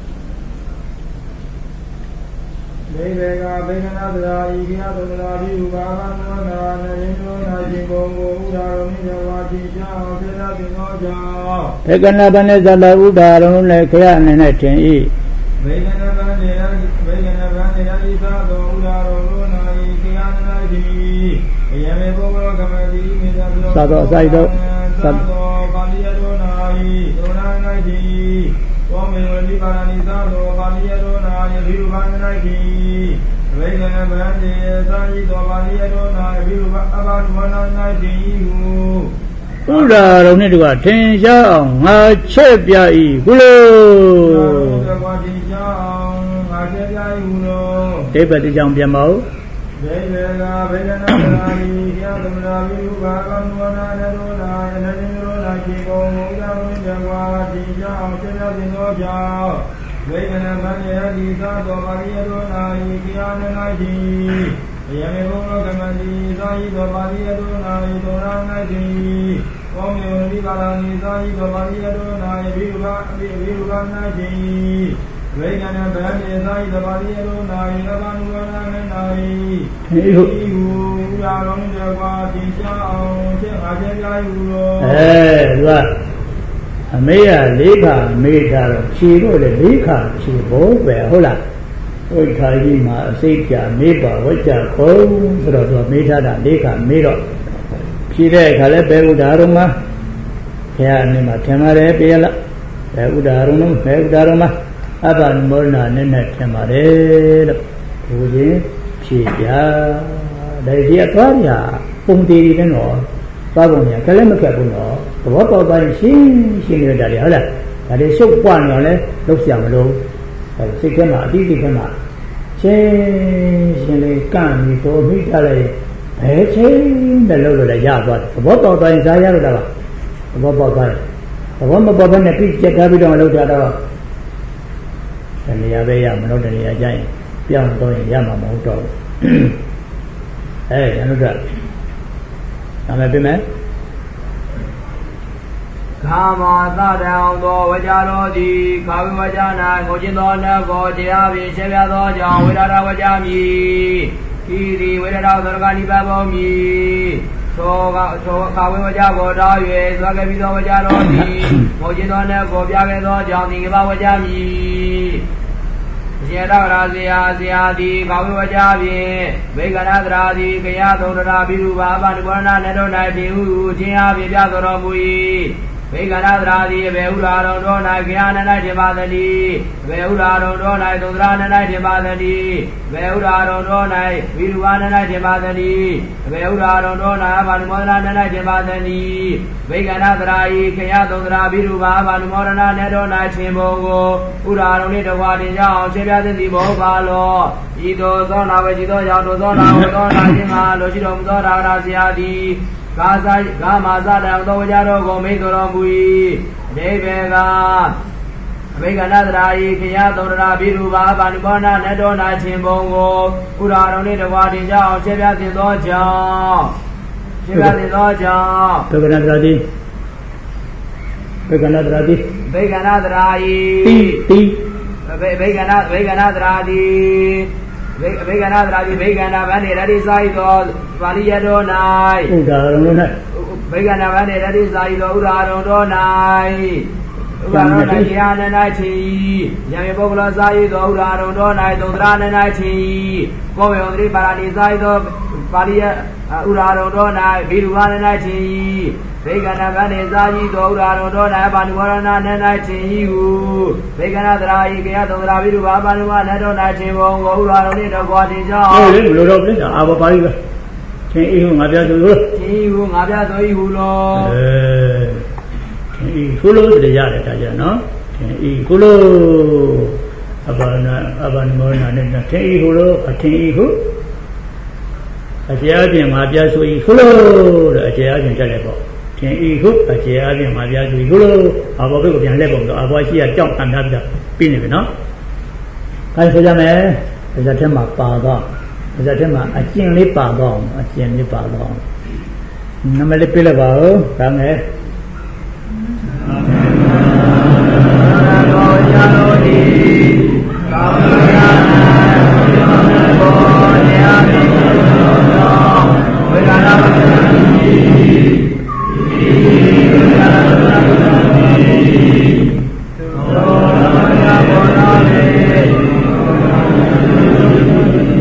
ဘေဘေကဘေကနာတရာဤဘုရားတော်ရာဘိဥဘာဘာနုဝနာနလိလူနာဤခြင်းကိုဥဒါရုံဤတေဝါသင်ရှားအောင်ပြသသည်သောကြောင့်ဘေကနာဘနဲ့ဇလဥဒါရုံလည်းခရအနေနဲ့ထင်၏ဘေကနာဘနဲ့ဘေကနာဘသာတော့အစိုက်တော့သတ်ပါဠိတော်၌ဒုနာ၌ဒီသောမေဝတိပါဏိသာသောပါဠိတော်၌ဘိရုပန္န၌ဒီဝိကနဗန္တိသာယိသောပါဠိတော်၌ဘိရုပအဘဒဝန၌ဒီဟုဥဒါရုံနဲ့တူကထင်ရှားအောင်ငါချက်ပြ၏ကုလိုတိပတိကြောင့်ပြန်မဟုတ်ဘေဘေကဘေဒနာနာမိယသမနာဝိရုပါကံဝနာနရောနာယနတိရောနာခေကောမုဒ္ဒဝိဇ္ဇဝါတိကြောင့်စေတသိသောကြောင့်ဝိကနမန္ယတိသာသောပါရိယရောနာယိကိယနနာတိယမေဘောကမန္တိသာယိသောပါရိယရောနာယိသောရဏတိကောမေဝတိပါဠိသာယိသောပါရိယရောနာယိဘိရုပအဘိဘိရုပနာတိဝိကနဗန္တိသာယိသောပါရိယရောနာယိသဗ္ဗနုဝနာမေနာယိဟိဟုရာလုံးတကွာတင်ချအောင်ချက်အားချက်ပြယူလို့အဲသူကအမေကလေးခါမေးထားတော့ခြေတော့လေလေးခါခြေဖို့ပဲဟုတ်လားဝိခါကြီးမှာအစိတ်ကြမေးပါဝကြခုံးဆိုတော့သူမေးထားတာလေးခါမေးတော့ဖြေတဲ့အခါလဲဘယ်ဥဒါရုံမှာဘုရားအနေမှာထင်ပါတယ်ပြေလားဘယ်ဥဒါရုံလုံးဘယ်ဥဒါရုံမှာအဘနမောနာနဲ့နဲ့ထင်ပါတယ်လို့ဘုရင်ဖြေပြဒါဒီအသွားရပုံတည်တယ်နော်သွားပုံရကလည်းမခက်ဘူးနော်သဘောပေါက်တိုင်းရှင်းရှင်းနေတာလေဟုတ်လားဒါတွေရှုပ်ပွားနေတော့လဲလှုပ်ရှားမလို့စိတ်ထဲမှာအတိအကျထဲမှာရှင်းရှင်းလေးကန့်ပြီးတော့မိထားလိုက်ဘယ်ချင်းတည်းလို့လည်းရသွားတယ်သဘောပေါက်တိုင်းစားရတော့တာပါသဘောပေါက်တိုင်းသဘောမပေါက်ဘဲနဲ့ပြည့်ကျက်ထားပြီးတော့လှုပ်ထားတော့တဏှာပဲရမလို့တဏှာကြရင်ပြောင်းတော့ရမှာမဟုတ်တော့ဘူးအဲဒါလို့တော့နာမည်ပြင်မယ်ကာမသတံသောဝကြတော်သည်ကာဝိဝကြ၌ငိုခြင်းသောနတ်ကိုတရားဖြင့်ရှင်းပြသောကြောင့်ဝိရဒဝကြမည်ဤသည်ဝိရဒသရဂနိဗ္ဗာန်ပေါ်မည်သောကသောကာဝိဝကြကိုတောင်း၍သွားခဲ့ပြီးသောဝကြတော်သည်ငိုခြင်းသောနတ်ကိုပြခဲ့သောကြောင့်သင်္ကေတဝကြမည်ဇေယတော်ရာဇေယဇေယတိကာဝိဝကြဖြင့်ဝိကရသရာတိကယသုံးတရာဘိရုဘာပနိဗ္ဗာန်နဲ့တော်၌တည်ဟုခြင်းအားဖြင့်ပြတော်မူ၏ဝိကရသရာတိဘေဟုရာတော်တော်၌ကယန၌တင်ပါသတိဘေဟုရာတော်တော်၌သုံးတရာ၌တင်ပါသတိဘေဟုရာတော်တော်၌ဘိရုဘာ၌တင်ပါသတိဘေဟုရာတော်တော်၌အဘာနုမောဒနာ၌တင်ပါသတိဝိကရသရာဤကယသုံးတရာဘိရုဘာအဘာနုမောဒနာနဲ့တော်၌ခြင်းဘုံကိုဥရာတော်နှင့်တကွာတင်ကြအောင်ရှင်းပြသသည်ဘောပါလောဤသို့သောနာဝေကြည်သောကြောင့်သောနာဝေသောနာခြင်းမှာလိုရှိတော်မူသောရာဂရာဆရာသည်ကာသကာမသတံသောဝကြတော်ကိုမိတော်မူ၏အတိဘေကအဘိကနသရာဤခရသုံးတရာဘိရုဘာဗာနုဘောနာနဲ့တော်နာခြင်းဘုံကိုဥရာတော်နှင့်တကွာတင်ကြအောင်ရှင်းပြသင်သောကြောင့်ရှင်းပြသင်သောကြောင့်ဘိကနသရာတိဘိကနသရာတိဘိကနသရာဤတိတိဘိကနဘိကနသရာတိဘေဘေကနာသရာတိဘေကနာဗန္နေရတိစာယိသောပါဠိယတော်၌ဥဒါရုံ၌ဘေကနာဗန္နေရတိစာယိသောဥဒါရုံတော်၌ဥဒါရုံ၌ဉာဏ၌ချင်းဉာဏ်ပုဂ္ဂလစာယိသောဥဒါရုံတော်၌သုံးသရဏ၌ချင်းကောဝေဝတိပါဠိစာယိသောပါဠိယဥဒါရုံတော်၌ဘိရုဝါ၌ချင်းဘေကနာဗန္နေစာယိသောဥဒါရုံတော်၌ပါဏိဝရဏ၌ချင်းဤဟုဘေကနာသရာဤကယသုံးသရာဘိရုဝါပါဏိဝါ၌တော်၌ချင်းဘုံကိုဥဒါရုံနှင့်တော်ကွာတင်ကြောင်းဟုတ်လေဘယ်လိုတော့ပြတာအာဘပါဠိကချင်းဤဟုငါပြသူလို့ချင်းဤဟုငါပြသူဤဟုလို့အဲချင်းဤဟုလို့တည်းရတယ်ဒါကြနော်ချင်းဤဟုလို့အဘာနာအဘာနမောနာနဲ့ချင်းဤဟုလို့အချင်းဤဟုအကျေအချင်းငါပြဆိုဤဟုလို့တဲ့အကျေအချင်းတက်တယ်ပေါ့ချင်းဤဟုအကျေအချင်းငါပြဆိုဤဟုလို့အဘောဘိတ်ကိုပြန်လက်ပုံတော့အဘောရှိရကြောက်ခံထားပြီးတော့ပြီးနေပြီနော်အဲဆိုကြမယ်ဒါကြတဲ့မှာပါတော့ဒါကြတဲ့မှာအကျင့်လေးပါတော့အကျင့်လေးပါတော့နမလေးပြလိုက်ပါဦးဒါနဲ့သောယာတော်ဒီကောင်းရာဘောတရားဖြင့်သောဝေဒနာပတ္တိဒီဝေဒနာပတ္တိသောယာဘောနာလေ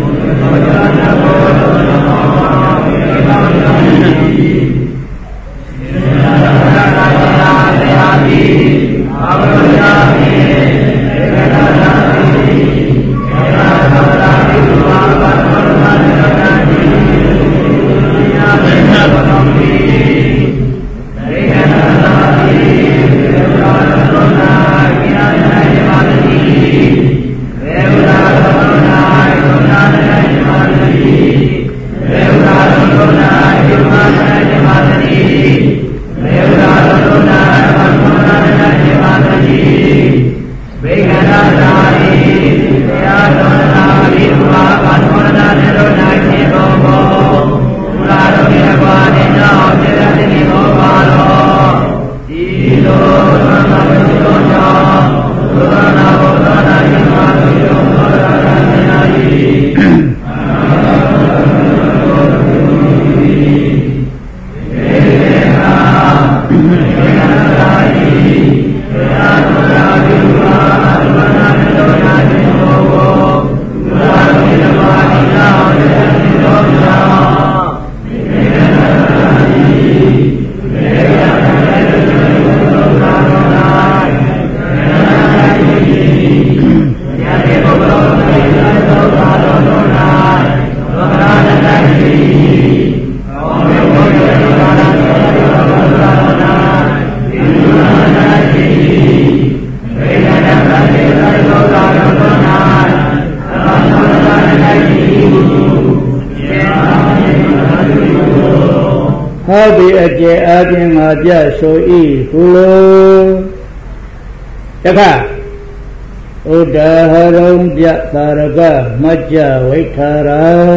ဟောဒီအကျေအပြင်ငါပြဆိုဤဟုလိုတခါဥဒ္ဒဟရုံပြသာရကမัจจဝိထာရ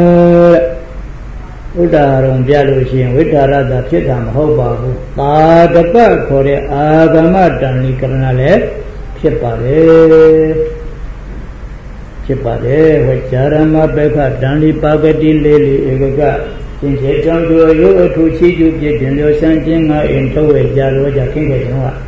ဥဒ္ဒဟရုံပြလို့ရှိရင်ဝိထာရသာဖြစ်တာမဟုတ်ပါဘူးသာတပခေါ်တဲ့အာဂမတန်လီကရဏလည်းဖြစ်ပါတယ်ဖြစ်ပါတယ်ဝိဇာရမပေခတန်လီပါကတိလေးလေးဧကကသင်္ချေကြောင့်တို့ရုပ်အထုချီကျူပြည့်တင်လို့ဆန်းခြင်းငါအင်ထုတ်ဝဲကြလို့ကြခင်းခဲ့တယ်ဟုတ်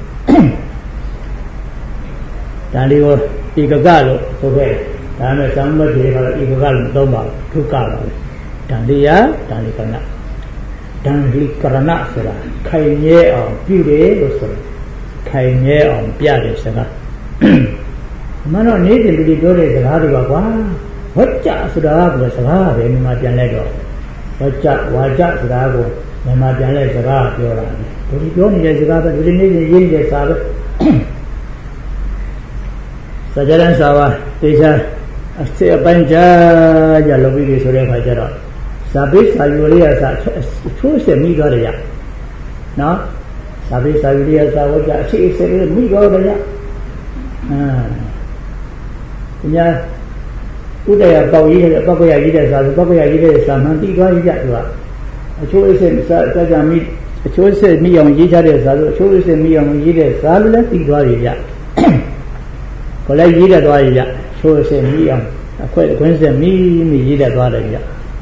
တန်လီကိုဧကကလို့ဆိုခဲ့ဒါနဲ့သမ္မတိကတော့ဧကကလို့သုံးပါထုကပါပဲတန်လီယတန်လီကရဏတန်လီကရဏဆိုတာခိုင်မြဲအောင်ပြုတယ်လို့ဆိုတယ်ခိုင်မြဲအောင်ပြတယ်စကားမနောနေ့တင်ပြီးပြောတဲ့စကားတွေပါကွာဝဋ္ကြဆိုတာကစကားပဲမြန်မာပြန်လိုက်တော့ဝဋ္ကြဝါကြဆိုတာကိုမြန်မာပြန်လိုက်စကားပြောတာဒီလိုပြောနေတဲ့စကားပဲဒီနေ့ရေးနေတဲ့စာပဲစကြရန်စာပါတေချာအစစ်အပိုင်းကြကြလုပ်ပြီးဆိုတဲ့အခါကျတော့စာပေစာယူလေးရစာချိုးဆက်မိသွားတယ်ရနော်စာပေစာယူလေးရစာဝဋ္ကြအချိအစစ်လေးမိသွားတယ်ရအာညာဥဒယပေါရေးတဲ့ပောက်ကရရေးတဲ့စာဆိုပောက်ကရရေးတဲ့စာမှန်တိသွားရကြသူကအချိုးအစစ်စာစကြမိအချိုးအစစ်မိအောင်ရေးချတဲ့စာဆိုအချိုးအစစ်မိအောင်ရေးတဲ့စာလည်းတိသွားရကြခလည်းရေးတတ်သွားရကြချိုးအစစ်မိအောင်အခွဲအခွင်းစစ်မိမိရေးတတ်သွားတယ်ကြ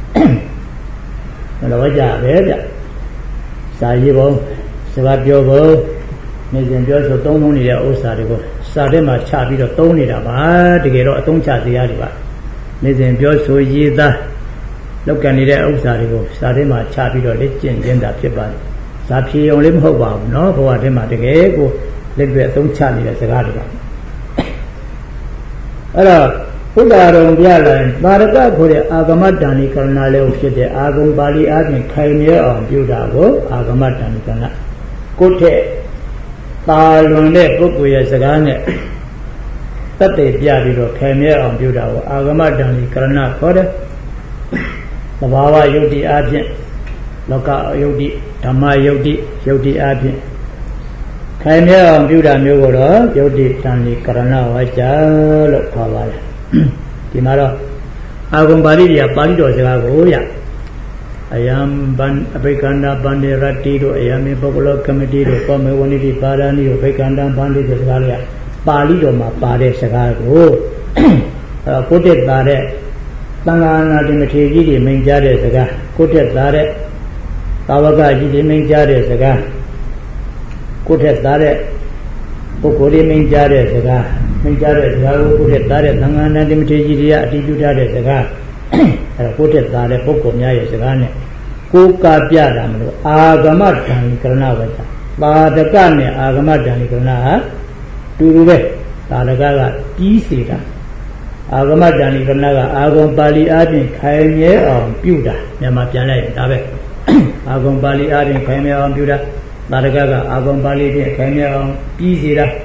အဲ့တော့ကြပဲကြစာရေးပုံစကားပြောပုံနေစဉ်ပြောဆိုသုံးလုံးနေတဲ့ဥစ္စာတွေကိုစာထဲမှာချပြီးတော့သုံးနေတာပါတကယ်တော့အသုံးချစရာတွေပါနေစဉ်ပြောဆိုရေးသားလောက်ကန်နေတဲ့ဥစ္စာတွေကိုစာထဲမှာချပြီးတော့လက်ကျင့်ကျင့်တာဖြစ်ပါတယ်စာဖြေအောင်လည်းမဟုတ်ပါဘူးเนาะဘဝထဲမှာတကယ်ကိုလက်တွေ့အသုံးချနေတဲ့စကားတွေပါအဲ့တော့ဘုရားတော်ပြလာရင်ပါရကခေါ်တဲ့အာဂမတန်လီကရဏလေးကိုဖြစ်တဲ့အာဂုံပါဠိအားဖြင့်ခိုင်မြဲအောင်ပြုတာကိုအာဂမတန်လီကရဏကိုယ့်ထက်တာလွန်တဲ့ပုဂ္ဂိုလ်ရဲ့စကားနဲ့တတ်သိပြပြီးတော့ခိုင်မြဲအောင်ပြုတာကိုအာဂမတန်လီကရဏခေါ်တယ်သဘာဝယုတ်တိအားဖြင့်လောကယုတ်တိဓမ္မယုတ်တိယုတ်တိအားဖြင့်ခိုင်မြဲအောင်ပြုတာမျိုးကိုတော့ယုတ်တိတန်လီကရဏဝါကျလို့ခေါ်ပါတယ်ဒီမှာတော့အာဂုံပါဠိတွေကပါဠိတော်စကားကိုရအယံဗန္အဘိကန္တာဗန္ဒေရတိတို့အယံမေပုဂ္ဂလောကမတိတို့ပောမေဝနိတိပါရဏိတို့ဘိကန္တာဗန္ဒေစကားတွေကပါဠိတော်မှာပါတဲ့စကားကိုအဲကိုတက်တာတဲ့သံဃာနာတိမထေရကြီးတွေမိန်ကြားတဲ့စကားကိုတက်တာတဲ့သာဝကကြီးတွေမိန်ကြားတဲ့စကားကိုတက်တာတဲ့ပုဂ္ဂိုလ်တွေမိန်ကြားတဲ့စကားမိန်ကြားတဲ့စကားကိုကိုတက်တာတဲ့သံဃာနာတိမထေရကြီးတွေကအတည်ပြုထားတဲ့စကားအဲကိုတက်တာတဲ့ပုဂ္ဂိုလ်များရဲ့စကားနဲ့ကိုကပြတာမလို့အာဂမတန်ကရဏဝတ္တပါဒကနဲ့အာဂမတန်ကရဏဟာတူတူပဲပါဒကကပြီးစေတာအာဂမတန်ကရဏကအာဂုံပါဠိအားဖြင့်ခိုင်မြဲအောင်ပြုတာမြန်မာပြန်လိုက်ရင်ဒါပဲအာဂုံပါဠိအားဖြင့်ခိုင်မြဲအောင်ပြုတာပါဒကကအာဂုံပါဠိဖြင့်ခိုင်မြဲအောင်ပြီးစေတာ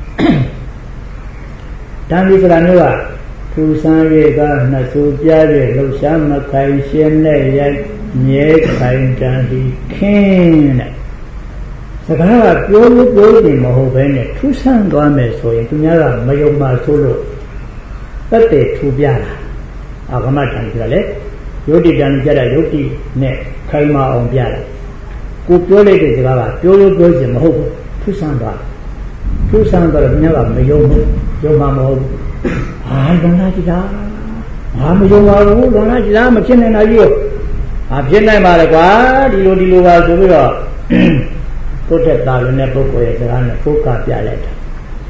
တန်ဒီဆိုတာမျိုးကထူဆန်း၍ကနှစ်ဆူပြား၍လှုပ်ရှားမခိုင်ရှင်းနဲ့ရိုက်မြဲခိုင်တန်ဒီခင်းတဲ့စကားကပြောလို့ပြောနေမဟုတ်ဘဲနဲ့ထူဆန်းသွားမယ်ဆိုရင်သူများကမယုံမှဆိုလို့တတ်တယ်ထူပြတာအာဂမတန်ဆိုတာလေယုတ်တိတန်ကြတဲ့ယုတ်တိနဲ့ခိုင်မအောင်ပြတာကိုပြောလိုက်တဲ့စကားကပြောလို့ပြောချင်မဟုတ်ဘူးထူဆန်းသွားထူဆန်းသွားတော့သူများကမယုံဘူးယုံမှမဟုတ်ဘူးဟာလွန်လာကြတာဟာမယုံပါဘူးလွန်လာကြတာမဖြစ်နိုင်တာကြီးရောဟာဖြစ်နိုင်ပါလေကွာဒီလိုဒီလိုပါဆိုပြီးတော့ကိုယ့်တက်တာလည်းနဲ့ပုဂ္ဂိုလ်ရဲ့စကားနဲ့ဖုတ်ကပြလိုက်တာ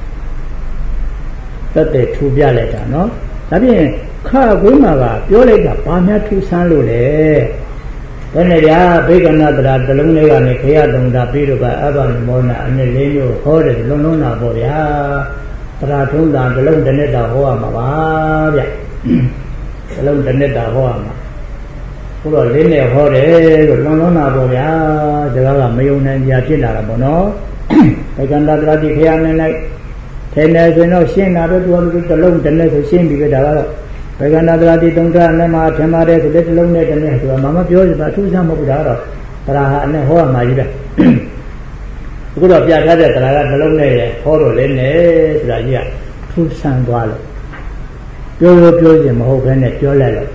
တက်တဲ့ထူပြလိုက်တာနော်ဒါဖြင့်ခါကွင်းမှာကပြောလိုက်တာဘာများထူဆန်းလို့လဲဘယ်နဲ့ဗျာဘိက္ခဏတရာတလုံးလေးကနေခရတုံတာပြီးတော့ကအဘမောနာအနှစ်လေးမျိုးဟောတယ်လုံးလုံးတာပေါ့ဗျာတရာထုံးတာတလုံးတစ်နှစ်တာဟောရမှာပါဗျတလုံးတစ်နှစ်တာဟောရမှာဘုရားလေးနဲ့ဟောတယ်လို့လုံးလုံးတာပေါ့ဗျာဒါကမယုံနိုင်ကြဖြစ်လာတာပေါ့နော်ဘိက္ခဏတရာတိခရနဲ့လိုက်ထဲနေဆိုရင်တော့ရှင်းတာပဲသူကတလုံးတစ်နှစ်ဆိုရှင်းပြီပဲဒါကတော့ဘိက္ခဏတရာတိတုံတာနဲ့မှာထင်ပါတယ်ဆိုတဲ့တလုံးနဲ့တစ်နှစ်ဆိုတာမမပြောစပါအထူးဆန်းမဟုတ်ဘူးဒါတော့ Teraha ne hoa maju dah. Aku dah biasa dah teraha belum ni, horor ni, sudah dia tusan dua lo. Pio pio je mahu kan pio le lo.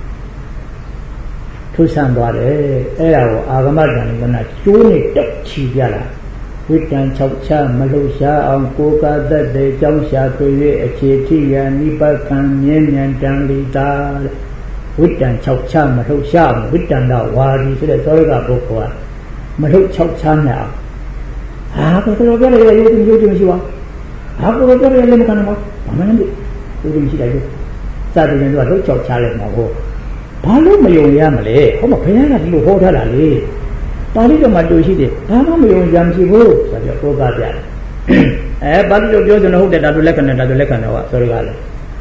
Tusan dua le, era agama dan mana cuni tak cia lah. Witan cakap malusia angku kata de jauh siapa ye citi yang nipakan yang dan lita. Witan cakap malusia, witan dah wari sudah sorga bukuah. Malu cakap ni. Apa kalau dia lagi lagi tu jadi macam apa? Apa kalau dia lagi makan apa? Mana ni? Jadi macam itu. Satu yang dua tu cakap lagi mahu. Balu mayunya malay, kau macam mana dulu hoda lagi? Bali tu madu sih deh. Balu mayung jam sih bu. Saja kau kata. Eh, bali tu dia tu nak hoda dah dulu kan, dah dulu kan awak sorga le.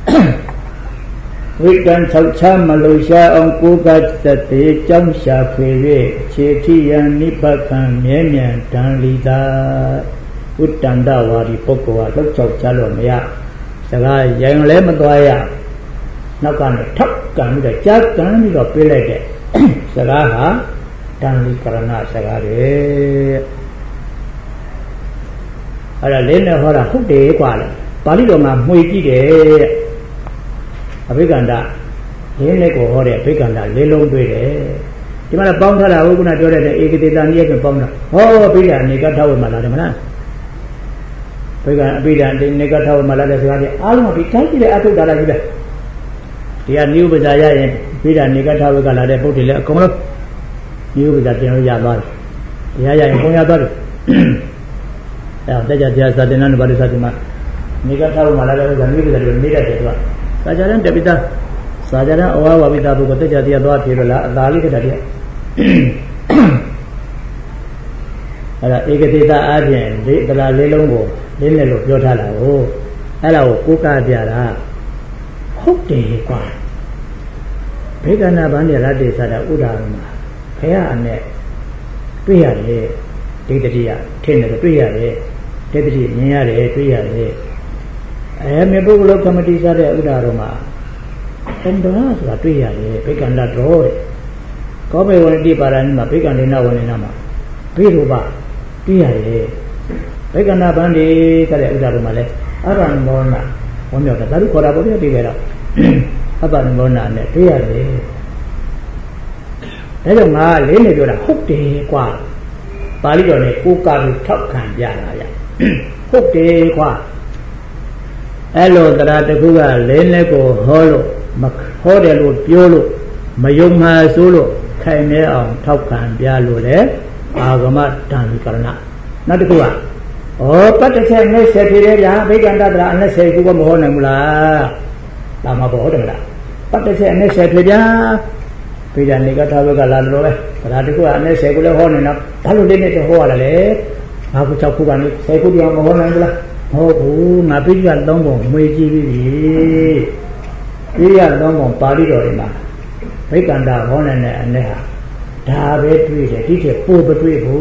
Witan cakap Malaysia angku kata de jam siapa ye citi yang nipakan yang dan lida. Witan dah wari pokok tu cakap lo maya. Sekarang yang lain mentua nak kan tak kan ni dah kan ni dah pilih deh. Sekarang dan li kerana sekarang ada lain orang huk deh kuala. Bali tu mah muiji deh. Apa ganda? Lain ni ko orang apa ganda lelong tu deh. Di mana bang thala aku guna jual deh. Ek tiada ni ek bang dah. Oh, bila ni kata tahu malah di mana? Bila bila ni kata tahu malah di sekarang. Alam apa kita ni aku dah lagi dah. Dia new berjaya ini, bila nikah tahu kalau ada pun tidak kau malu, new berjaya yang jalan, dia yang kau yang baru, ya, saya jadi satu nan baru satu mah, nikah tahu malah ada orang new berjaya nikah jadi, sajaran tak bisa, sajaran awal awal kita bukan tu jadi dua tiga lah, dali kita dia, ada eka kita ada, di dalam lelonggo, lelong jodoh lah, oh, ada kuka dia lah. Huk deh kuah. Begana bandar ada sada udara mah. Kaya ane, tuya le, dia dia, kena tuya le, dia dia ni ada tuya le. Eh, memang kalau kamati sada udara mah, tentulah sudah tuya le. Begana drone. Kau memang di paran mah, begana na wane nama. Biruba, tuya le. Begana bandar sada udara mah le. Aran bona. Orang yang tak tahu korang boleh di berak. Apa ni mana ni? Dia ni. Tapi orang lain ni dia huk deh kuah. Bali dia ni kuka tu takkan jalan ya. Huk deh kuah. Elo terada kuka lain ni ko holo, mak holo lu piolo, mayung masulu, kai ni orang takkan jalan le. Agama dan kerana. Nanti kuah. Oh, pada saya ni saya pilih ya, bagian dah anda saya juga mohon yang mula, lama bohong dah. Pada saya ni saya pilih ya, bagian ni kata apa kalau lalu eh, pada aku anda saya juga mohon yang, kalau dia ni tu mohon lah le, aku cakap kan, saya pun dia mohon yang mula. Oh, oh, nabi dia dongong, muiji bibi, dia dongong pari doa mah, bagian dah mohon yang anda, dah betul je, dia pun betul bu.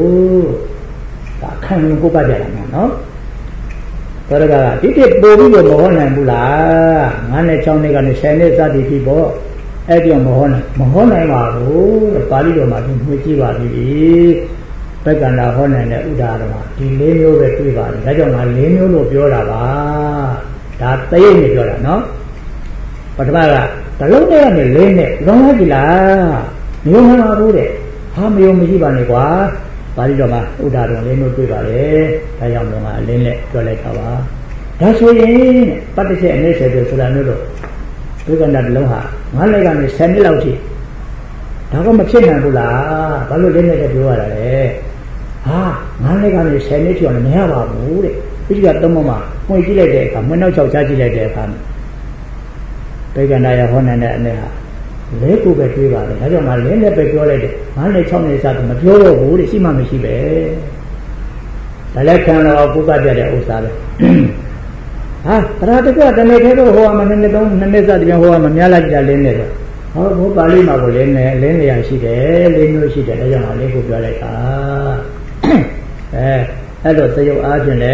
Tak kan aku baca lama, no? Kalau kata, kita boleh je mohon yang pula, mana cang ni kan seni sadi tibo, eh dia mohon, mohon yang mahu, balik dia macam muci balik, bagian dah mohon yang udara mah, di leno betul balik, kalau ngan leno lo biora bah, dah tahu ni biora, no? Pertama, kalau dia ni leno, orang lagi lah, ni orang mahu deh, ham yang muci balik kuah. Bali dia mah udah orang lain tu balik, saya yang orang lain le jual kawa. Dah suai, pada saya ni saya tu sudah nuru. Bukan dah dulu ha, mana kan ni saya ni lauti. Dah kau macam mana pula, kalau lain le jual le. Ha, mana kan ni saya ni jual ni apa boleh. Bisa tak tahu mah, mau jadi le kan, mana cakap jadi le kan. Bukan dah yang orang ni ni ha. Leku betul lah, hari orang lain le betul le. Mana cakap ni satu macam tu, boleh sih mana sih be. Dalam kan aku kaji ada usaha. Ha, terhadap tu ada ni tu, hawa mana ni tu, mana satu yang hawa mana lagi ada lain le. Oh, bu Bali mah boleh lain, lain yang sih deh, lain tu sih deh, jangan leku jual le ah. Eh, ada saya aja le.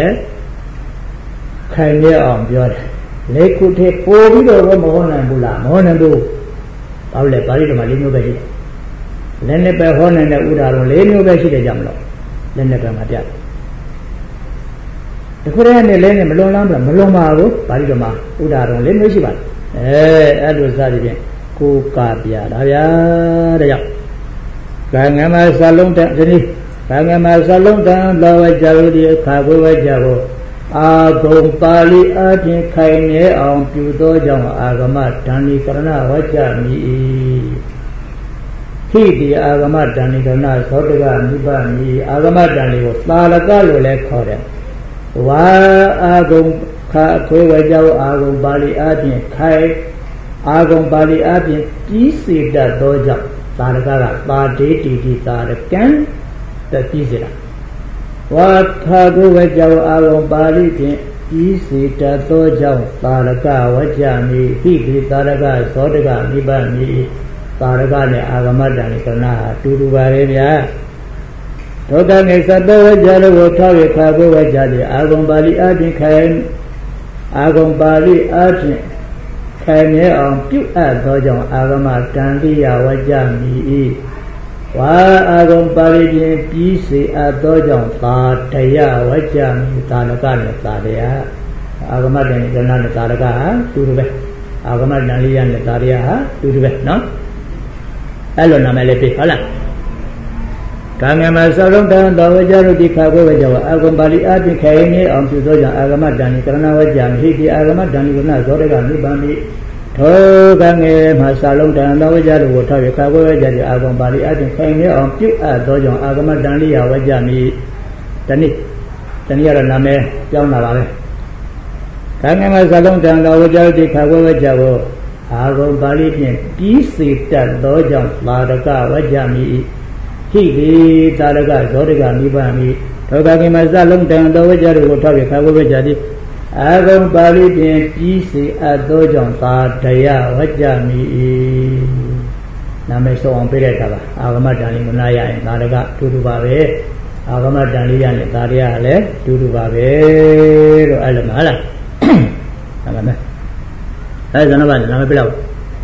Kaya orang jual. Leku te, pobi tu orang mohon yang pula, mohon yang tu. Awalnya Bali tu malah ni berjaya. လည်းနဲ့ပဲဟောနေတဲ့ဥဒါရုံလေးမျိုးပဲရှိတယ်ကြမလို့လည်းနဲ့ပဲမှာပြတခုတည်းနဲ့လည်းနဲ့မလွန်လမ်းဘူးမလွန်ပါဘူးပါဠိတော်မှာဥဒါရုံလေးမျိုးရှိပါတယ်အဲအဲ့လိုစသည်ဖြင့်ကိုကပြတာဗျာတဲ့ကြောင့်ဘာငမစလုံးတဒီနေ့ဘာငမစလုံးတလောဝကြလို့ဒီအခါကိုဝကြဖို့အာဂုံပါဠိအပြင်ခိုင်နေအောင်ပြုသောကြောင့်အာဂမဓာနိကရဏဝကြမိဟိတိအာဂမဓာနိကရဏသောတကမိဘမိအာဂမဓာနိကိုသာလကလို့လည်းခေါ်တယ်ဝါအာဂုံခါခွေဝကြောင့်အာဂုံပါဠိအပြင်ခိုင်အာဂုံပါဠိအပြင်ကြီးစေတတ်သောကြောင့်သာလကကပါတိတိတိသာရကံတတိစေတာဝါခါကိုဝကြောင့်အာဂုံပါဠိဖြင့်ကြီးစေတတ်သောကြောင့်သာရကဝကြမိဟိတိသာရကသောတကမိဘမိသာရကနဲ့အာဂမတ္တနိကရဏဟာတူတူပါလေဗျာဒုက္ခငယ်သတ္တဝကြလို့ကိုထောက်ရခါကိုဝကြတယ်အာဂုံပါဠိအပြင်ခိုင်အာဂုံပါဠိအပြင်ခိုင်မြဲအောင်ပြုအပ်သောကြောင့်အာဂမတန်တိယဝကြမိ၏ဝါအာဂုံပါဠိဖြင့်ပြီးစေအပ်သောကြောင့်သာတယဝကြမိသာလကနဲ့သာတယအာဂမတန်နိကရဏနဲ့သာလကဟာတူတူပဲအာဂမတန်လိယနဲ့သာတယဟာတူတူပဲနော်အဲ့လိုနာမည်လေးပြဟုတ်လားကာငမစလုံးတန်တော်ဝကြတို့ဒီခါကိုဝကြဝအာဂုံပါဠိအပိခိုင်နေအောင်ပြုသောကြောင့်အာဂမတန်နိကရဏဝကြမိဟိတိအာဂမတန်နိကရဏဇောတကနိဗ္ဗာန်မိထောကငယ်မှာစလုံးတန်တော်ဝကြတို့ကိုထောက်ရခါကိုဝကြတဲ့အာဂုံပါဠိအပိခိုင်နေအောင်ပြုအပ်သောကြောင့်အာဂမတန်လိယဝကြမိတနည်းတနည်းရတော့နာမည်ကြောင်းတာပါပဲကာငယ်မှာစလုံးတန်တော်ဝကြတို့ဒီခါကိုဝကြကိုအာဂုံပါဠိဖြင့်ပြီးစေတတ်သောကြောင့်သာရကဝကြမိဟိတိသာရကဇောတကမိဘမိထောကကိမစလုံးတန်တော်ဝကြတို့ကိုထောက်ရခါကိုဝကြသည်အာဂုံပါဠိဖြင့်ပြီးစေအပ်သောကြောင့်သာတယဝကြမိနာမည်ဆုံးအောင်ပြလိုက်တာပါအာဂမတန်လေးမနာရရင်သာရကတူတူပါပဲအာဂမတန်လေးရရင်သာရကလည်းတူတူပါပဲလို့အဲ့လိုမဟုတ်လားဟုတ်ပါမယ်အဲဇနဘာနာမည်ပြလောက်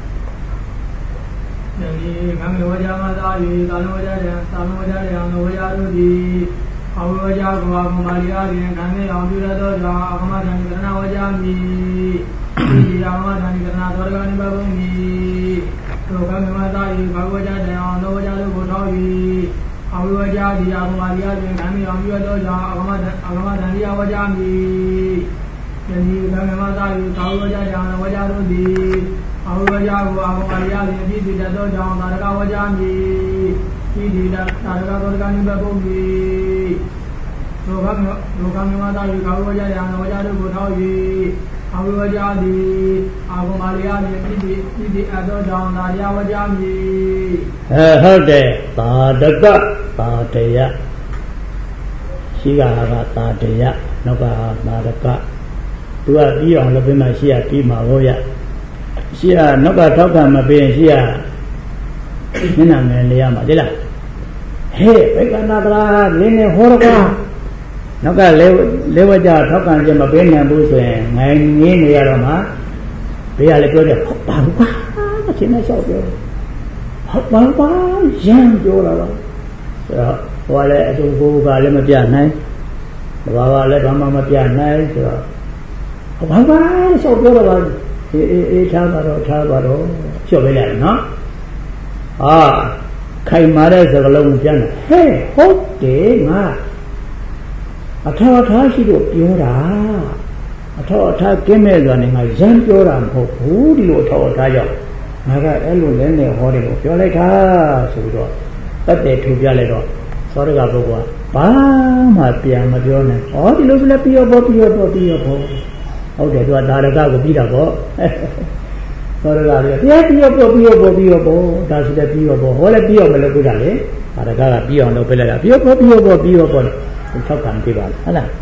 ဒီကံဝကြမှာသာယီသာလောကြတယ်သာလောကြတယ်အောင်ဝကြတို့ဒီအဝဝကြကောမမာရီအားဖြင့်ကံနဲ့အောင်ပြုရသောကြောင့်အကမတန်ကရဏဝကြမိဒီအကမတန်ကရဏသောကနိဗ္ဗာန်မိတို့ကံမှာသာယီဘာဝကြတယ်အောင်လောကြတို့ကိုထောက်ယူအဝဝကြဒီအကမရီအားဖြင့်ကံနဲ့အောင်ပြုရသောကြောင့်အကမတန်အကမတန်ရိယဝကြမိဒီကံမှာသာယီဘာဝကြတယ်အောင်ဝကြတို့ဒီအဝဝကြကိုအကမရီအားဖြင့်ပြည့်စုံသောကြောင့်သာရကဝကြမိဤဒီတာသာရကသောကနိဗ္ဗာန်မိလောကလောကမြမသာယူကာဝကြရံဝကြတို့ကိုထောက်၍အဝဝကြသည်အာဂမရိယနှင့်ဤဒီဤဒီအသောကြောင့်သာရဝကြမည်အဲဟုတ်တယ်သာတကသာတယရှိကဟာကသာတယနောက်ကသာတကသူကပြီးအောင်လုပ်ပေးမှရှိရပြီးမှာဟုတ်ရရှိရနောက်ကထောက်ကမပေးရင်ရှိရမျက်နှာငယ်လေးရမှာလေလားဟဲ့ဘိက္ခနာတရာလင်းနေဟောရကွာနောက်ကလေးလေးဝကြထောက်ခံခြင်းမပေးနိုင်ဘူးဆိုရင်ငိုင်းငင်းနေရတော့မှဘေးကလည်းပြောတယ်ဟုတ်ပါဘူးကွာအချင်းနဲ့လျှောက်ပြောဟုတ်ပါဘူးကွာရမ်းပြောလာတော့ဆိုတော့ဟိုကလည်းအတူကိုကလည်းမပြနိုင်ဘာကလည်းဘာမှမပြနိုင်ဆိုတော့ဟုတ်ပါဘူးကွာလျှောက်ပြောတော့ပါအေးအေးအေးထားပါတော့ထားပါတော့လျှောက်ပေးလိုက်နော်ဟာခိုင်မာတဲ့စကားလုံးပြန်တယ်ဟဲ့ဟုတ်တယ်ငါအထောက်အထားရှိလို့ပြောတာအထောက်အထားကင်းမဲ့ဆိုတာနဲ့ငါရမ်းပြောတာမဟုတ်ဘူးဒီလိုအထောက်အထားကြောင့်ငါကအဲ့လိုလဲနေဟောတယ်လို့ပြောလိုက်တာဆိုပြီးတော့တက်တယ်ထူပြလိုက်တော့သောရကပုဂ္ဂိုလ်ကဘာမှပြန်မပြောနဲ့ဟောဒီလိုဆိုလဲပြီးရောပေါ့ပြီးရောပေါ့ပြီးရောပေါ့ဟုတ်တယ်သူကဒါရကကိုပြီးတာပေါ့သောရကလည်းတရားပြီးရောပေါ့ပြီးရောပေါ့ပြီးရောပေါ့ဒါဆိုလည်းပြီးရောပေါ့ဟောလည်းပြီးရောမလို့ပြောတာလေဒါရကကပြီးအောင်လုပ်ပေးလိုက်တာပြီးရောပေါ့ပြီးရောပေါ့ပြီးရောပေါ့ထောက်ခံပြပါလားဟုတ်လား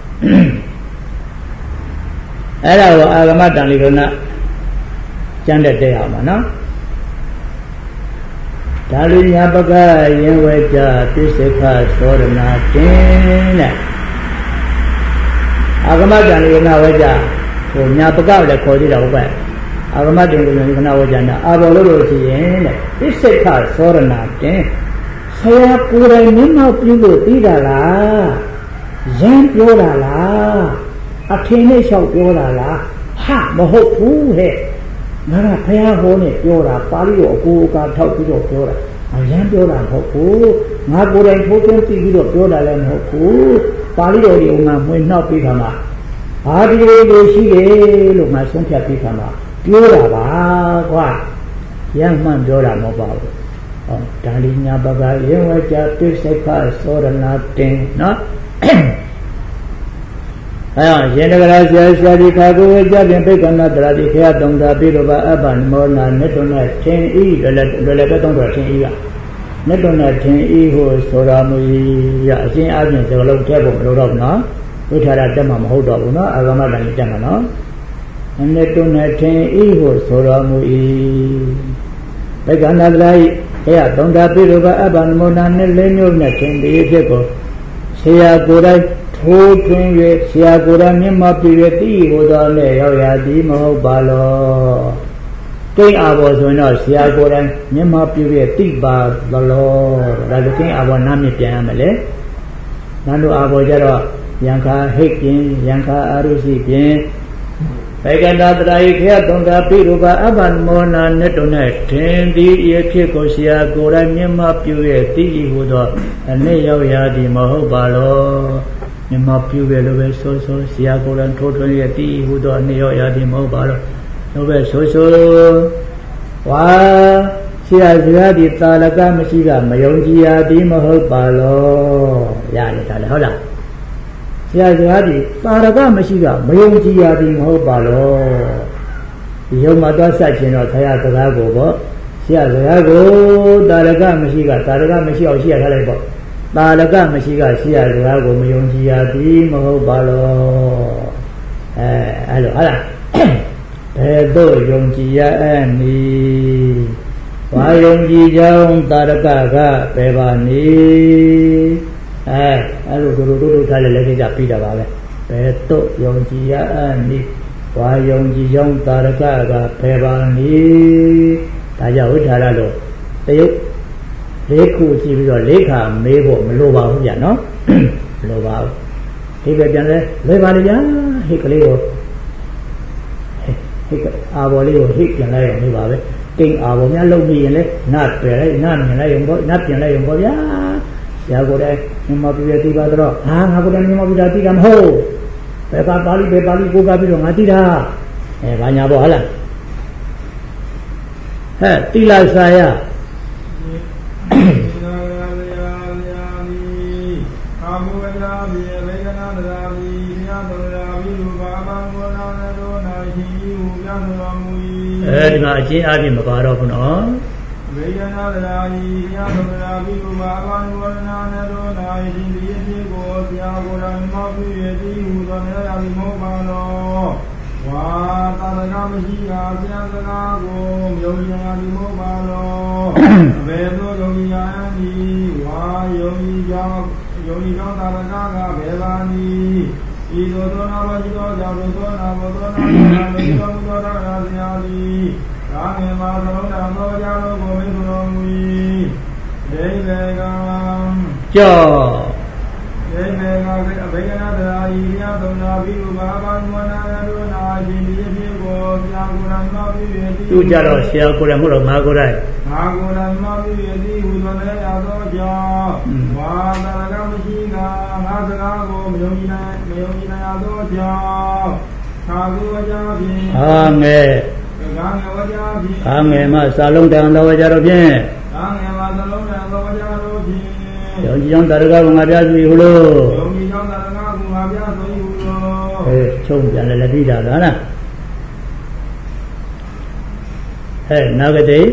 အဲ့ဒါကိုအာဂမတန်လီကရဏကျမ်းတဲ့တဲ့အောင်ပါနော်ဒါလူညာပကရင်ဝဲကြပိစိခသောရဏတင်တဲ့အာဂမတန်လီကရဏဝဲကြဟိုညာပကလည်းခေါ်ကြည့်တာဟုတ်ပဲအာဂမတန်လီကရဏဝဲကြနာအာဘောလို့လို့ရှိရင်တဲ့ပိစိခသောရဏတင်ဆရာကိုယ်တိုင်မျက်မှောက်ပြုလို့သိတာလားရမ်းပြောတာလားအထင်နဲ့လျှောက်ပြောတာလားဟာမဟုတ်ဘူးဟဲ့ငါကဘုရားဟောနဲ့ပြောတာပါဠိတော်အကိုအကာထောက်ပြီးတော့ပြောတာအရမ်းပြောတာမဟုတ်ဘူးငါကိုယ်တိုင်ထိုးသွင်းပြီးတော့ပြောတာလည်းမဟုတ်ဘူးပါဠိတော်ဒီဥမာမွေးနှောက်ပြီးခါမှာဘာဒီလိုလိုရှိတယ်လို့ငါဆုံးဖြတ်ပြီးခါမှာပြောတာပါကွာရမ်းမှန်ပြောတာမဟုတ်ပါဘူးဟောဒါလီညာပကရေဝကြတိစိတ်ခသောရဏတင်နော်အဲရှင်တကရာဆရာဆရာဒီခါကိုဝကြပြင်ပိက္ခဏတရာတိခေယတုံတာပိရောပါအပ္ပမောနာမေတ္တနာထင်ဤလည်းလည်းလည်းတုံးတော်ထင်ဤကမေတ္တနာထင်ဤဟိုဆိုရာမူရအရှင်းအပြင်စကလုံးထဲဖို့မလိုတော့ဘူးနော်ဝိထာရတက်မှာမဟုတ်တော့ဘူးနော်အာဂမတန်တက်မှာနော်မေတ္တနာထင်ဤဟိုဆိုရာမူဤပိက္ခဏတရာတိခေယတုံတာပိရောပါအပ္ပမောနာနဲ့လေးမျိုးနဲ့ထင်ပြီးဖြစ်ကိုဆရာကိုယ်တိုင်ထိုးထွင်း၍ဆရာကိုယ်တိုင်မျက်မှောက်ပြု၍သိဟိုတော်နဲ့ရောက်ရသည်မဟုတ်ပါလောကိန်းအာဘောဆိုရင်တော့ဆရာကိုယ်တိုင်မျက်မှောက်ပြု၍သိပါသလောဒါဆိုကိန်းအာဘောနားမြပြန်ရမယ်လေနန္ဒအာဘောကြတော့ယံခာဟိတ်ပြင်ယံခာအာရုရှိပြင်ဘေကန္တာတရာယခေယတုံတာပိရူပအပ္ပမောနာနဲ့တုံနဲ့ထင်သည်အဖြစ်ကိုဆရာကိုယ်တိုင်မျက်မှောက်ပြု၍သိဟိုတော်နဲ့ရောက်ရသည်မဟုတ်ပါလောမြမပြုပဲလို့ပဲဆိုဆိုဆရာကိုယ်တိုင်ထိုးထွင်းရတည်ဟူသောအနေရောရသည်မဟုတ်ပါတော့လို့ပဲဆိုဆိုဝါဆရာစကားဒီတာလကမရှိကမယုံကြည်ရသည်မဟုတ်ပါလို့ရတယ်ဒါလည်းဟုတ်လားဆရာစကားဒီတာလကမရှိကမယုံကြည်ရသည်မဟုတ်ပါလို့ဒီယုံမှာသွားဆက်ခြင်းတော့ဆရာစကားကိုပေါ့ဆရာစကားကိုတာလကမရှိကတာလကမရှိအောင်ရှိရထားလိုက်ပေါ့တာလကမရှိကရှိရစကားကိုမယုံကြည်ရသည်မဟုတ်ပါလို့အဲအဲ့လိုဟုတ်လားဘယ်သို့ယုံကြည်ရအပ်နည်းဘာယုံကြည်ကြောင်းတာရကကဘယ်ပါနည်းအဲအဲ့လိုတို့တို့တို့ထားလည်းလည်းကြပြီးတာပါပဲဘယ်သို့ယုံကြည်ရအပ်နည်းဘာယုံကြည်ကြောင်းတာရကကဘယ်ပါနည်းဒါကြောင့်ဝိထာရလို့တယုတ်လေးခုကြည့်ပြီးတော့လေးခါမေးဖို့မလိုပါဘူးဗျာနော်မလိုပါဘူးဒီပဲပြန်လဲလွယ်ပါလေဗျာဟိတ်ကလေးကိုဟိတ်အာဘော်လေးကိုဟိတ်ပြန်လိုက်ရနေပါပဲတိမ်အာဘော်များလုံပြီးရင်လဲနတ်ပြလိုက်နတ်မြင်လိုက်ရင်ပေါ့နတ်ပြန်လိုက်ရင်ပေါ့ဗျာဆရာကိုယ်တိုင်မြမပြည့်သိပါတော့ဟာငါကိုယ်တိုင်မြမပြည့်တာသိတာမဟုတ်ဘယ်ကပါဠိပဲပါဠိကိုကပြီးတော့ငါသိတာအဲဘာညာပေါ့ဟုတ်လားဟဲ့တိလာစာယအဲဒီမှာအချင်းအပြည့်မပါတော့ဘူးနော်ဝိညာဏတရားဤညသောတာပိဥပါအဘနဝရဏနေသောနာယိတိယတိကိုဆရာကိုယ်တိုင်မောပြုရသည်ဟူသောနေရာဒီမောပါလောဝါတာရကမရှိတာဆရာစကားကိုယုံကြည်ရသည်မောပါလောအဘယ်သို့ယုံကြည်ရသည်ဝါယုံကြည်ကြောင်းယုံကြည်ကြောင်းတာရကကဘယ်ပါနည်းဤသို့သောနာမရှိသောကြောင့်သောနာဘောသောနာမရှိသောသောနာရာဇာတိသာမေမာသောတာသောကြောင့်ကိုမိသောမူ၏ဒိဗေကံကြောဒိဗေကံအဘိကနာတရားဤမြတ်သောနာပိဥပါဘံဝနာရုနာရှင်ဒီဖြစ်ကိုဆရာကိုယ်တိုင်မပြုရသည်သူကြတော့ဆရာကိုယ်တိုင်မဟုတ်တော့ငါကိုယ်တိုင်ငါကိုယ်တိုင်မပြုရသည်ဟူသောလည်းရသောကြောင့်ဝါသရကမရှိကငါစကားကိုမယုံကြည်နိုင်မယုံကြည်နိုင်သောကြောင့်သာကိုဝကြဖြင့်အာငဲသာငဲဝကြဖြင့်အာငဲမှစာလုံးတန်တော်ဝကြတော့ဖြင့်သာငဲမှစာလုံးတန်တော်ဝကြတော့ဖြင့်ယုံကြည်ကြောင်းတရကကိုငါပြဆိုဟုလို့ယုံကြည်ကြောင်းတရကကိုငါပြဆိုဟုလို့အဲချုံပြန်လည်းလက်ပြီးတာလားဟဲ့နာဂတိ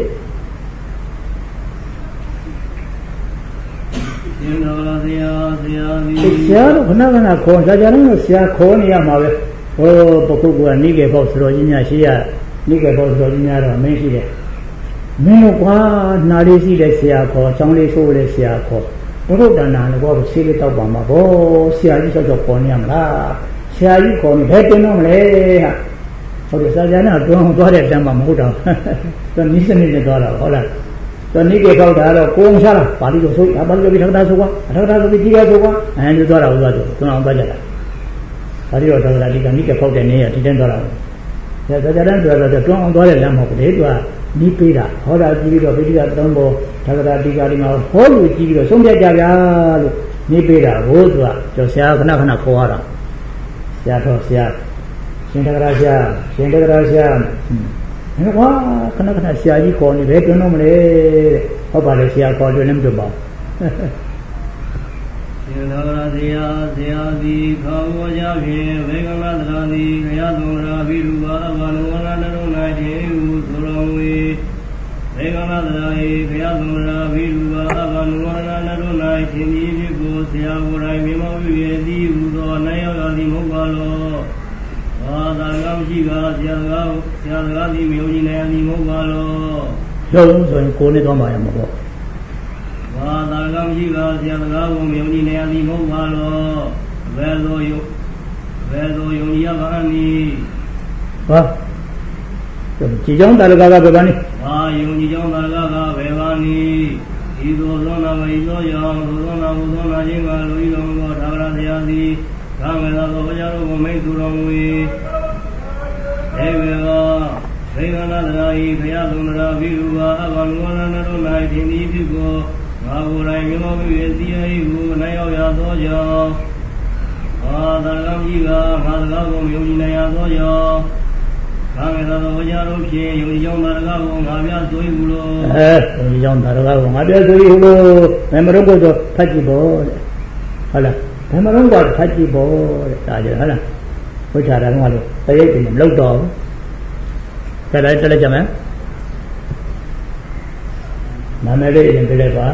ရှင်တော်ဆရာဆရာကြီးဆရာတို့ခဏခဏခေါ်ကြကြတော့ဆရာခေါ်နေရမှာပဲဟိုပကုတ်ကနိကေဖို့ဆိုတော်ကြီးများရှိရနိကေဖို့ဆိုတော်ကြီးများတော့မင်းရှိတယ်မင်းတို့ကွာနာလေးရှိတဲ့ဆရာခေါ်ချောင်းလေးဆိုးတဲ့ဆရာခေါ်ဘုရုတဏ္ဍာလည်းဘောဆေးလေးတောက်ပါမှာဘောဆရာကြီးဆောက်ဆောက်ခေါ်နေရမလားဆရာကြီးခေါ်နေဘယ်တင်တော့မလဲဟာဟုတ်တယ်ဆရာကြီးကတွန်းသွားတဲ့တမ်းမှာမဟုတ်တော့သူနီးစနစ်နဲ့သွားတာဟုတ်လားတော့နိကေပေါက်တာတော့ကိုအောင်စားတာပါဠိလိုဆိုပါဠိလိုပြီးထပ်တာဆိုကွာအထပ်တာဆိုပြီးဒီကဆိုကွာအဲဒီသွားတာဥသွားဆိုသွန်အောင်သွားကြတာပါဠိတော်တော်ဒီကနိကေပေါက်တဲ့နေရဒီတိုင်းသွားတာဒါကြတဲ့ဆိုတော့တွန်းအောင်သွားတဲ့လမ်းမဟုတ်ဘူးလေသူကနီးပေးတာဟောတာကြည့်ပြီးတော့ပိဋကသုံးဘောဒါကရာဒီကာဒီမှာဟောလို့ကြည့်ပြီးတော့ဆုံးဖြတ်ကြဗျာလို့နီးပေးတာဟိုသူကကျော်ဆရာခဏခဏခေါ်ရတာဆရာတော်ဆရာရှင်တက္ကရာဆရာရှင်တက္ကရာဆရာဟဲ့ကွာခဏခဏဆရာကြီးခေါ်နေပဲတွန်းတော့မလဲဟုတ်ပါလေဆရာခေါ်တွန်းလည်းမတွန်းပါရှင်တက္ကရာဆရာဆရာသည်ခေါ်ဝကြဖြင့်ဝေကမသရာသည်ခရသုံးရာဘိဓုဘာအဘာနဝရဏတု၌တေဟုဆိုတော်မူ၏ဝေကမသရာ၏ခရသုံးရာဘိဓုဘာအဘာနဝရဏတု၌ရှင်သည်ဖြစ်ကိုဆရာကိုယ်တိုင်မြင်မောပြုရသည်ဟူသောနိုင်ရောက်လာသည်မဟုတ်ပါလောဘာသာကောင်းရှိကဆရာကောင်းဆရာကားသည်မြို့ကြီးနိုင်သည်မဟုတ်ပါလောလုံးဆိုရင်ကိုယ်နဲ့တော့မှရမှာပေါ့ဘာသာကောင်းရှိကဆရာကားကိုမြို့ကြီးနိုင်သည်မဟုတ်ပါလောဘယ်လိုယုဘယ်လိုယုံကြည်ရပါမည်ဟာကြည်ကြောင်းတာရကကဘယ်ပါနည်းဟာယုံကြည်ကြောင်းတာရကကဘယ်ပါနည်းဤသို့သောနာမဤသို့ရောင်သို့သောနာဘုသောနာခြင်းကလူဤတော်သောသာဝရဆရာသည်ကာမေသာသောဘုရားတို့ကိုမိတ်သူတော်မူ၏ဧဝေကောသေကနာတရာဤဘုရားသုံးရာဘိဓုဘာအဘာနဝရဏတို့၌သင်သည်ဖြစ်ကိုငါကိုယ်တိုင်မြတ်မောပြု၏စီယဟုနိုင်ရောက်ရသောကြောင့်ဘာသာကောင်းကြီးကငါစကားကိုယုံကြည်နိုင်ရသောကြောင့်ကာမေသာသောဘုရားတို့ဖြင့်ယုံကြည်ကြောင်းသာရကကိုငါပြဆို၏ဟုလို့အဲယုံကြည်ကြောင်းသာရကကိုငါပြဆို၏ဟုလို့မမရုပ်ကိုဖတ်ကြည့်ဖို့ဟုတ်လားဘယ်မှာတော့ဖတ်ကြည့်ဖို့တဲ့ဒါကြဟုတ်လားဝိချာတာကလည်းတရိပ်တယ်မလောက်တော့ဘူးဆက်လိုက်တက်လိုက်ကြမယ်နာမည်လေးရင်ပြလိုက်ပါ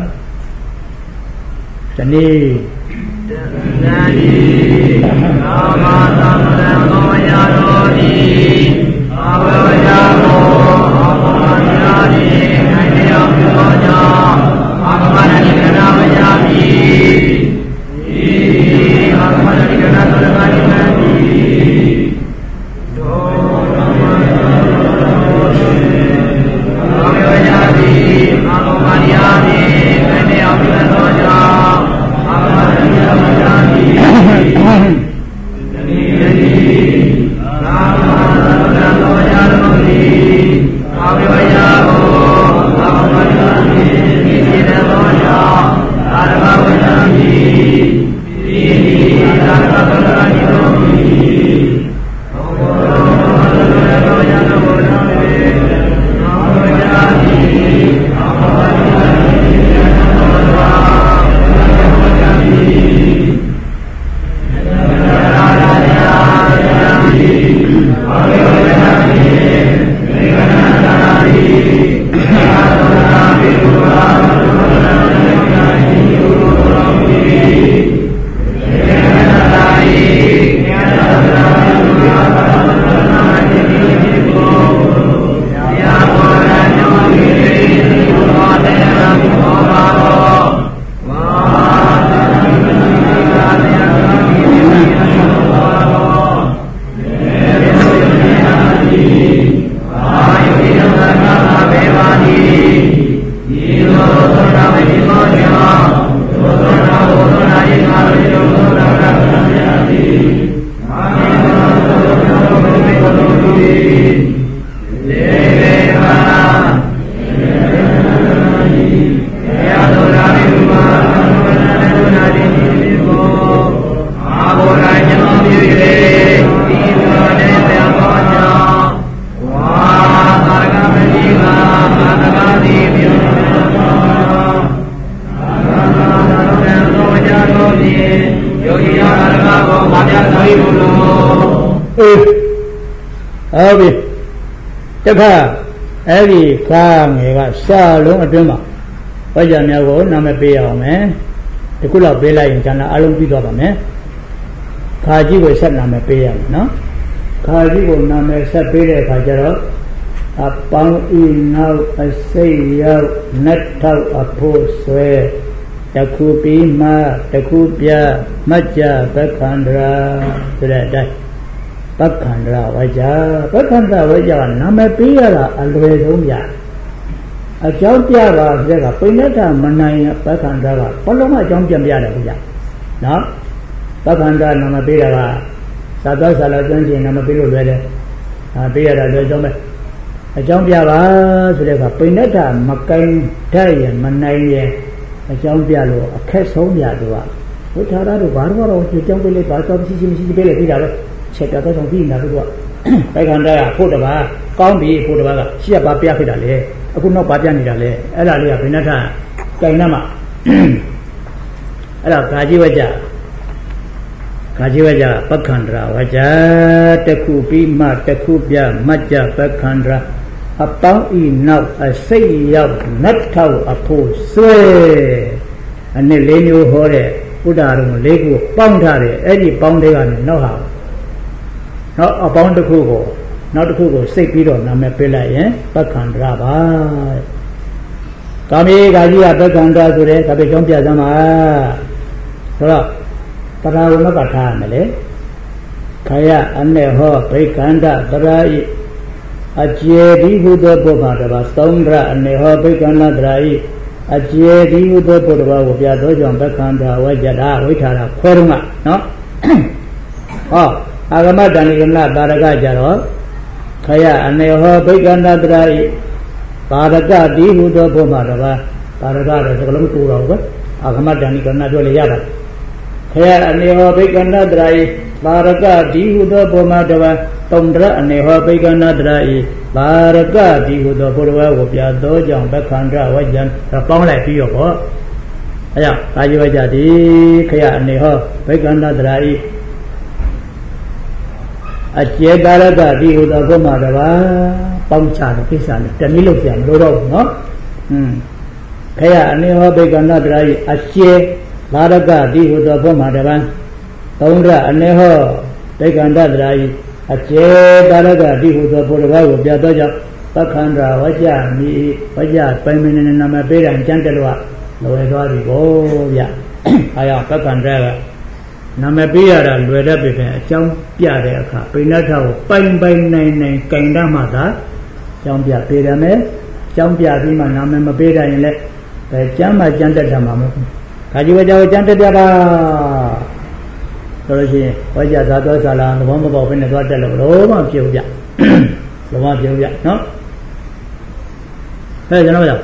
ဒီနေ့နာဒီကာမသမ္ပံသောယာတော်ဒီအဘဝယာတော်အဘဝယာဒီနိုင်လျောက်သောကြောင့်အဘဝနာနိကနာမယာမိအာမနတိကနာသရမနိမတိသောဓမ္မတော်အာမေဝယာတိအာမေဝယာတိကနေအောင်ပြုသောကြောင့်အာမနတိကမယာတိတဏိယတိအာမနတသောယာတော်တိအာမေဝယာကိုအာမနတိသိစေသောကြောင့်အာရမဝယာတိဟုတ်ပြီတခါအဲ့ဒီကားငယ်ကစာလုံးအတွင်းမှာဝိဇ္ဇာများကိုနာမည်ပေးရအောင်မယ်ဒီခုလောက်ပေးလိုက်ရင်ကျန်တာအလုံးပြီးသွားပါမယ်ခါကြီးကိုဆက်နာမည်ပေးရမယ်နော်ခါကြီးကိုနာမည်ဆက်ပေးတဲ့အခါကျတော့အပေါင်းဤနောက်အစိတ်ရောက်နှက်ထောက်အဖို့ဆွဲတခုပြီးမှတခုပြမัจจပက္ခန္ဒရာဆိုတဲ့အတိုင်းပက္ခန္ဒရာဝိဇ္ဇာပက္ခန္ဒရာဝိဇ္ဇာကနာမည်ပေးရတာအလွယ်ဆုံးပြအကြောင်းပြပါတဲ့ကပိဏ္ဍမနိုင်ပက္ခန္ဓာကဘလုံးမအကြောင်းပြန်ပြတယ်ဗျာနော်ပက္ခန္ဓာနာမပေးတာကသာသောဆာလာကျွမ်းကျင်နာမပေးလို့လွယ်တယ်အာပေးရတာလွယ်ကြောင်းပဲအကြောင်းပြပါဆိုတဲ့ကပိဏ္ဍမကိုင်းတတ်ရမနိုင်ရဲ့အကြောင်းပြလို့အခက်ဆုံးပြသူကဝိထာရတို့ဘာတော့တော့အကြောင်းပေးလိုက်ပါတော့ရှိရှိမရှိပေးလိုက်ပြီးတာပဲချက်တာတော့ပြီးနေတာတို့ကပက္ခန္ဓာကဖို့တပါကောင်းပြီဖို့တပါကရှေ့ကဘာပြဖြစ်တာလဲအခုနောက်ဘာပြနေတာလဲအဲ့ဒါလေးကဘိနထကြိုင်နှမှာအဲ့ဒါကာကြီးဝကြကာကြီးဝကြပက္ခန္ဓာဝကြတခုပြီးမှတခုပြမတ်ကြပက္ခန္ဓာအပေါင်းဤနောက်အစိတ်ရောက်နတ်ထောက်အဖို့ဆွဲအနည်းလေးမျိုးဟောတဲ့ဥဒ္ဒါရုံလေးခုပေါင်းထားတယ်အဲ့ဒီပေါင်းတဲ့ကနေနောက်ဟာနောက်အပေါင်းတစ်ခုကိုနောက်တစ်ခုကိုစိတ်ပြီးတော့နာမည်ပေးလိုက်ရင်ပက္ခန္ဓာပါကာမေကာကြီးကပက္ခန္ဓာဆိုတဲ့ဒါပေကြောင့်ပြစမ်းပါဆိုတော့ပရာဝမကထားရမယ်လေခယအနေဟောဘိက္ခန္ဓာတရာဤအကျေဒီဟုသောပုဗ္ဗတဘာသုံးရအနေဟောဘိက္ခန္ဓာတရာဤအကျေဒီဟုသောပုဗ္ဗတဘာကိုပြသောကြောင့်ပက္ခန္ဓာဝကြတာဝိထာရခွဲတော့ကနော်ဟောအာဂမတဏိကမတာရကကြတော့ခယအနေဟောဘိက္ခန္ဓတရာဤပါရကတိဟုသောဘုမတပါပါရကတော့စကလုံးတူတော့ပဲအာဂမတဏိကမပြောလေရပါတယ်ခယအနေဟောဘိက္ခန္ဓတရာဤပါရကတိဟုသောဘုမတပါတုံဒရအနေဟောဘိက္ခန္ဓတရာဤပါရကတိဟုသောဘုရားကိုပြသောကြောင့်ပက္ခန္ဓဝကြံပေါင်းလိုက်ပြီးတော့ပေါ့အဲကြောင့်ကာယဝကြတိခယအနေဟောဘိက္ခန္ဓတရာဤအကျေတာရကတိဟုသောဘုမတပါပေါင်းချတဲ့ကိစ္စနဲ့တနည်းလို့ပြန်လို့တော့နော်ဟွန်းခရအနေဟောဘိက္ခန္ဓတရာဤအကျေတာရကတိဟုသောဘုမတပါသုံးရအနေဟောဘိက္ခန္ဓတရာဤအကျေတာရကတိဟုသောဘုရားကိုပြတော့ကြောင့်ပက္ခန္ဓာဝကြမိဝကြပိုင်မင်းနဲ့နာမပေးတယ်ကျမ်းတက်လို့လွယ်သွားပြီကိုဗျအားရပက္ခန္ဓာကနာမည်ပေးရတာလွယ်တတ်ပြီပဲအကြောင်းပြတဲ့အခါပိဏ္ဍကိုပိုင်ပိုင်နိုင်နိုင်ကင်တတ်မှသာအကြောင်းပြပေးတယ်မယ်အကြောင်းပြပြီးမှနာမည်မပေးတတ်ရင်လည်းပဲကျမ်းမှကျမ်းတက်တာမှာမဟုတ်ဘူးခါကြီးဝကြကိုကျမ်းတက်ပြပါဆိုလို့ရှိရင်ဝကြသာသောဆာလာသဘောမပေါက်ဘဲနဲ့သွားတက်လို့လုံးဝပြုတ်ပြလုံးဝပြုတ်ပြနော်ဟဲ့ကျွန်တော်ပြော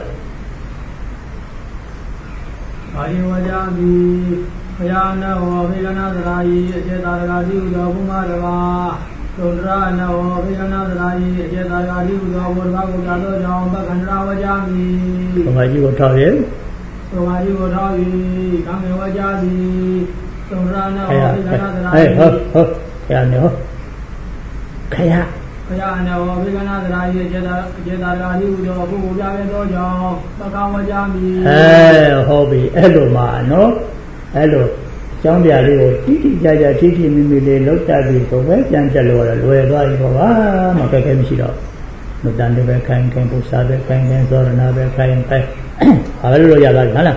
ခါကြီးဝကြပြီဘုရားနဝဘေကနာသရာယီအကျေသာရဂာတိဟုသောဘုမတပါသုဒ္ဓရနဝဘေကနာသရာယီအကျေသာရဂာတိဟုသောဘုရားကိုကြာသောကြောင့်ပက္ခန္ဓာဝကြမိဘုရားကြီးကိုထောက်ရဲ့ဘုရားကြီးကိုထောက်၏ကာမေဝကြသည်သုဒ္ဓရနဝဘေကနာသရာယီဟဲ့ဟုတ်ဟုတ်ခရနေဟောခရဘုရားနဝဘေကနာသရာယီအကျေသာအကျေသာရဂာတိဟုသောဘုရားပြသောကြောင့်ပက္ခဝကြမိဟဲ့ဟုတ်ပြီအဲ့လိုမှနော်အဲ့လိုကျောင်းပြလေးကိုတိတိကျကျထိထိမိမိလေးလောက်တတ်ပြီးဆိုပဲပြန်ချက်လို့ရလွယ်သွားပြီပေါ့ဗျာမခက်ခဲမရှိတော့မတန်တပဲခိုင်ခိုင်ပုစာပဲခိုင်ခိုင်သောရဏပဲခိုင်ခိုင်အားလို့လို့ရသွားပြီဟုတ်လား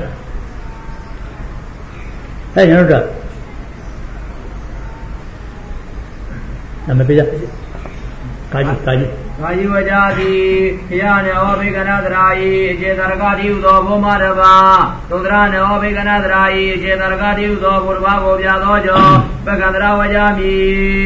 အဲ့ကျွန်တော်တို့အမပေးကြကာကြီးကာကြီးကာယဝကြသည်ခရနေဟောဘေကနာသရာယီအကျေသာရကတိဟုသောဘုမတပါသုဒ္ဓရနေဟောဘေကနာသရာယီအကျေသာရကတိဟုသောဘုရားကိုပြသောကြောင့်ပက္ခန္ဓာဝကြမိ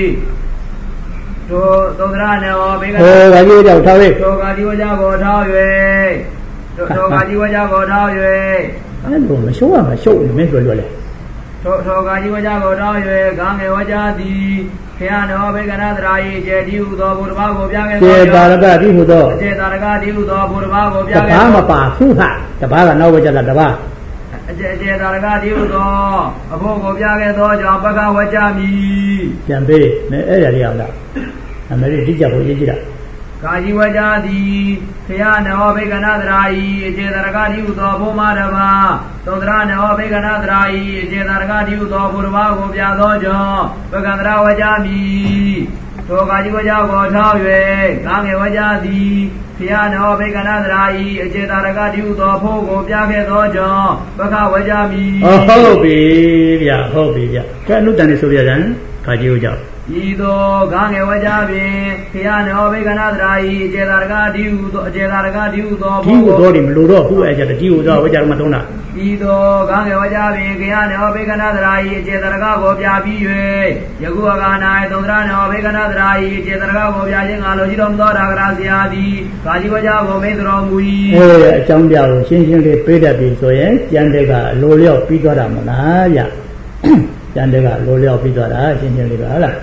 သောသုဒ္ဓရနေဟောဘေကနာဟောကာကြီးဝကြထောက်၍သောကာကြီးဝကြကိုထောက်၍သောကာကြီးဝကြကိုထောက်၍အဲ့လိုမရှုံးရမှာရှုပ်နေမင်းဆိုလွယ်လေသောသောကာကြီးဝကြကိုထောက်၍ကာမေဝကြသည်ခရနောဘေကနာသရာယီကျေတိဟုသောဘုရားကိုပြခဲ့သောကျေတာရကတိဟုသောကျေတာရကတိဟုသောဘုရားကိုပြခဲ့တပါးမပါဘူးဟာတပါးကနောက်ဝကြတာတပါးအကျေကျေတာရကတိဟုသောအဖို့ကိုပြခဲ့သောကြောင့်ပက္ခဝကြမိပြန်ပေးနဲ့အဲ့ရလေးအောင်လားအမေရိတိကျဖို့ရေးကြည့်တာကာယဝကြသည်ခရနောဘေကနာသရာယီအကျေတာရကတိဟုသောဘုမတပါသုဒ္ဓရနောဘေကနာသရာယီအကျေတာရကတိဟုသောဘုရားကိုပြသောကြောင့်ပက္ခန္ဓာဝကြမိသောကာယဝကြကိုထောက်၍ကာငယ်ဝကြသည်ခရနောဘေကနာသရာယီအကျေတာရကတိဟုသောဖို့ကိုပြခဲ့သောကြောင့်ပက္ခဝကြမိဟုတ်ပြီဗျဟုတ်ပြီဗျကဲအနုတန်နေဆိုပြကြံကာယဝကြ Ido gange wajabi kiyane obegana drai jedarga diu do jedarga diu do diu do di melu do hu aja diu do wajar ma tong da Ido gange wajabi kiyane obegana drai jedarga go pya pi yue yagu agana tondra ne obegana drai jedarga go pya yin alo ji dom do ra gra sia di kaji waja go me dro mui eh အကြောင်းပြကိုရှင်းရှင်းလေးပြေးတတ်ပြီဆိုရင်ကျန်တဲ့ကလိုလျောက်ပြီးသွားတာမလားဗျကျန်တဲ့ကလိုလျောက်ပြီးသွားတာရှင်းရှင်းလေးပါဟုတ်လား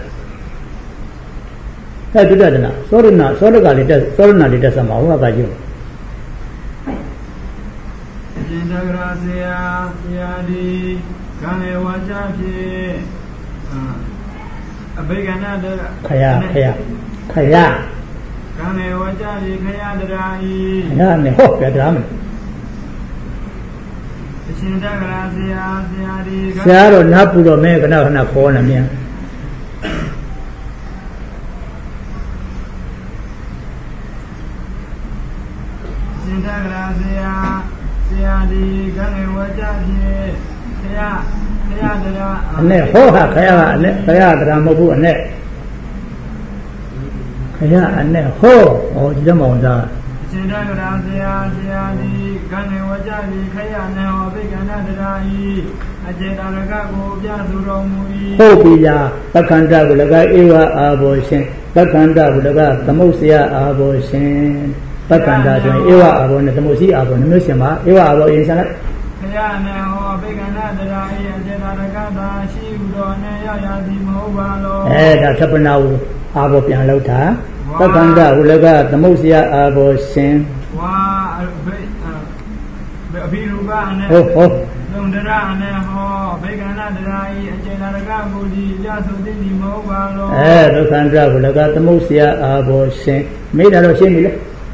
အဲ့ဒီတဒနာသောရဏသောရကလေးတက်သောရဏလေးတက်စမှာဟုတ်ပါကြည့်จินตกราเสียเสียดีกังเอวาจาภิอเบกนาเดขยะขยะขยะกังเอวาจาภิขยะดราอีขยะเนี่ยโหแกดรามั้ยจินตกราเสียเสียดีဆရာတော့နတ်ပူတော့မဲခဏခဏခေါ်နေမြန်จินตกราเสียเสียดีกังเอวาจาภิขยะขยะดราအနဲ့ဟောဟာခရကအနဲ့ခရကဒရာမဟုတ်ဘူးအနဲ့ခရအနဲ့ဟောဟောဒီတော့မအောင်သားจินตกราเสียเสียดีกังเอวาจาภิขยะเนหောเบกนาดราอีအကျေတရကကိုပြသူတော်မူ၏ဟုတ်ပြီယာသက္ကန္တကုလကဧဝအာဘောရှင်သက္ကန္တကုလကသမုတ်စယအာဘောရှင်သက္ကန္တဆိုရင်ဧဝအာဘောနဲ့သမုတ်စီအာဘောနှမျိုးရှင်ပါဧဝအာဘောအရင်ဆက်လိုက်ခရနေဟောဘေကနာတရာဤအကျေတရကသာရှိဥတော်နဲ့ရရသည်မဟုတ်ပါလောအဲဒါသပ္ပနာဟုအာဘောပြန်လောက်တာသက္ကန္တကုလကသမုတ်စယအာဘောရှင်ဝါဘေအဘိရူပနဲ့ဟုတ်ဟုတ်လုံဒရာနဲ့ဟောဘေကနာတရာဤအကျေတရကမူဒီပြဆိုသည်မဟုတ်ပါလောအဲသက္ကန္တကုလကသမုတ်စယအာဘောရှင်မေးတာတော့ရှင်းပြီလေ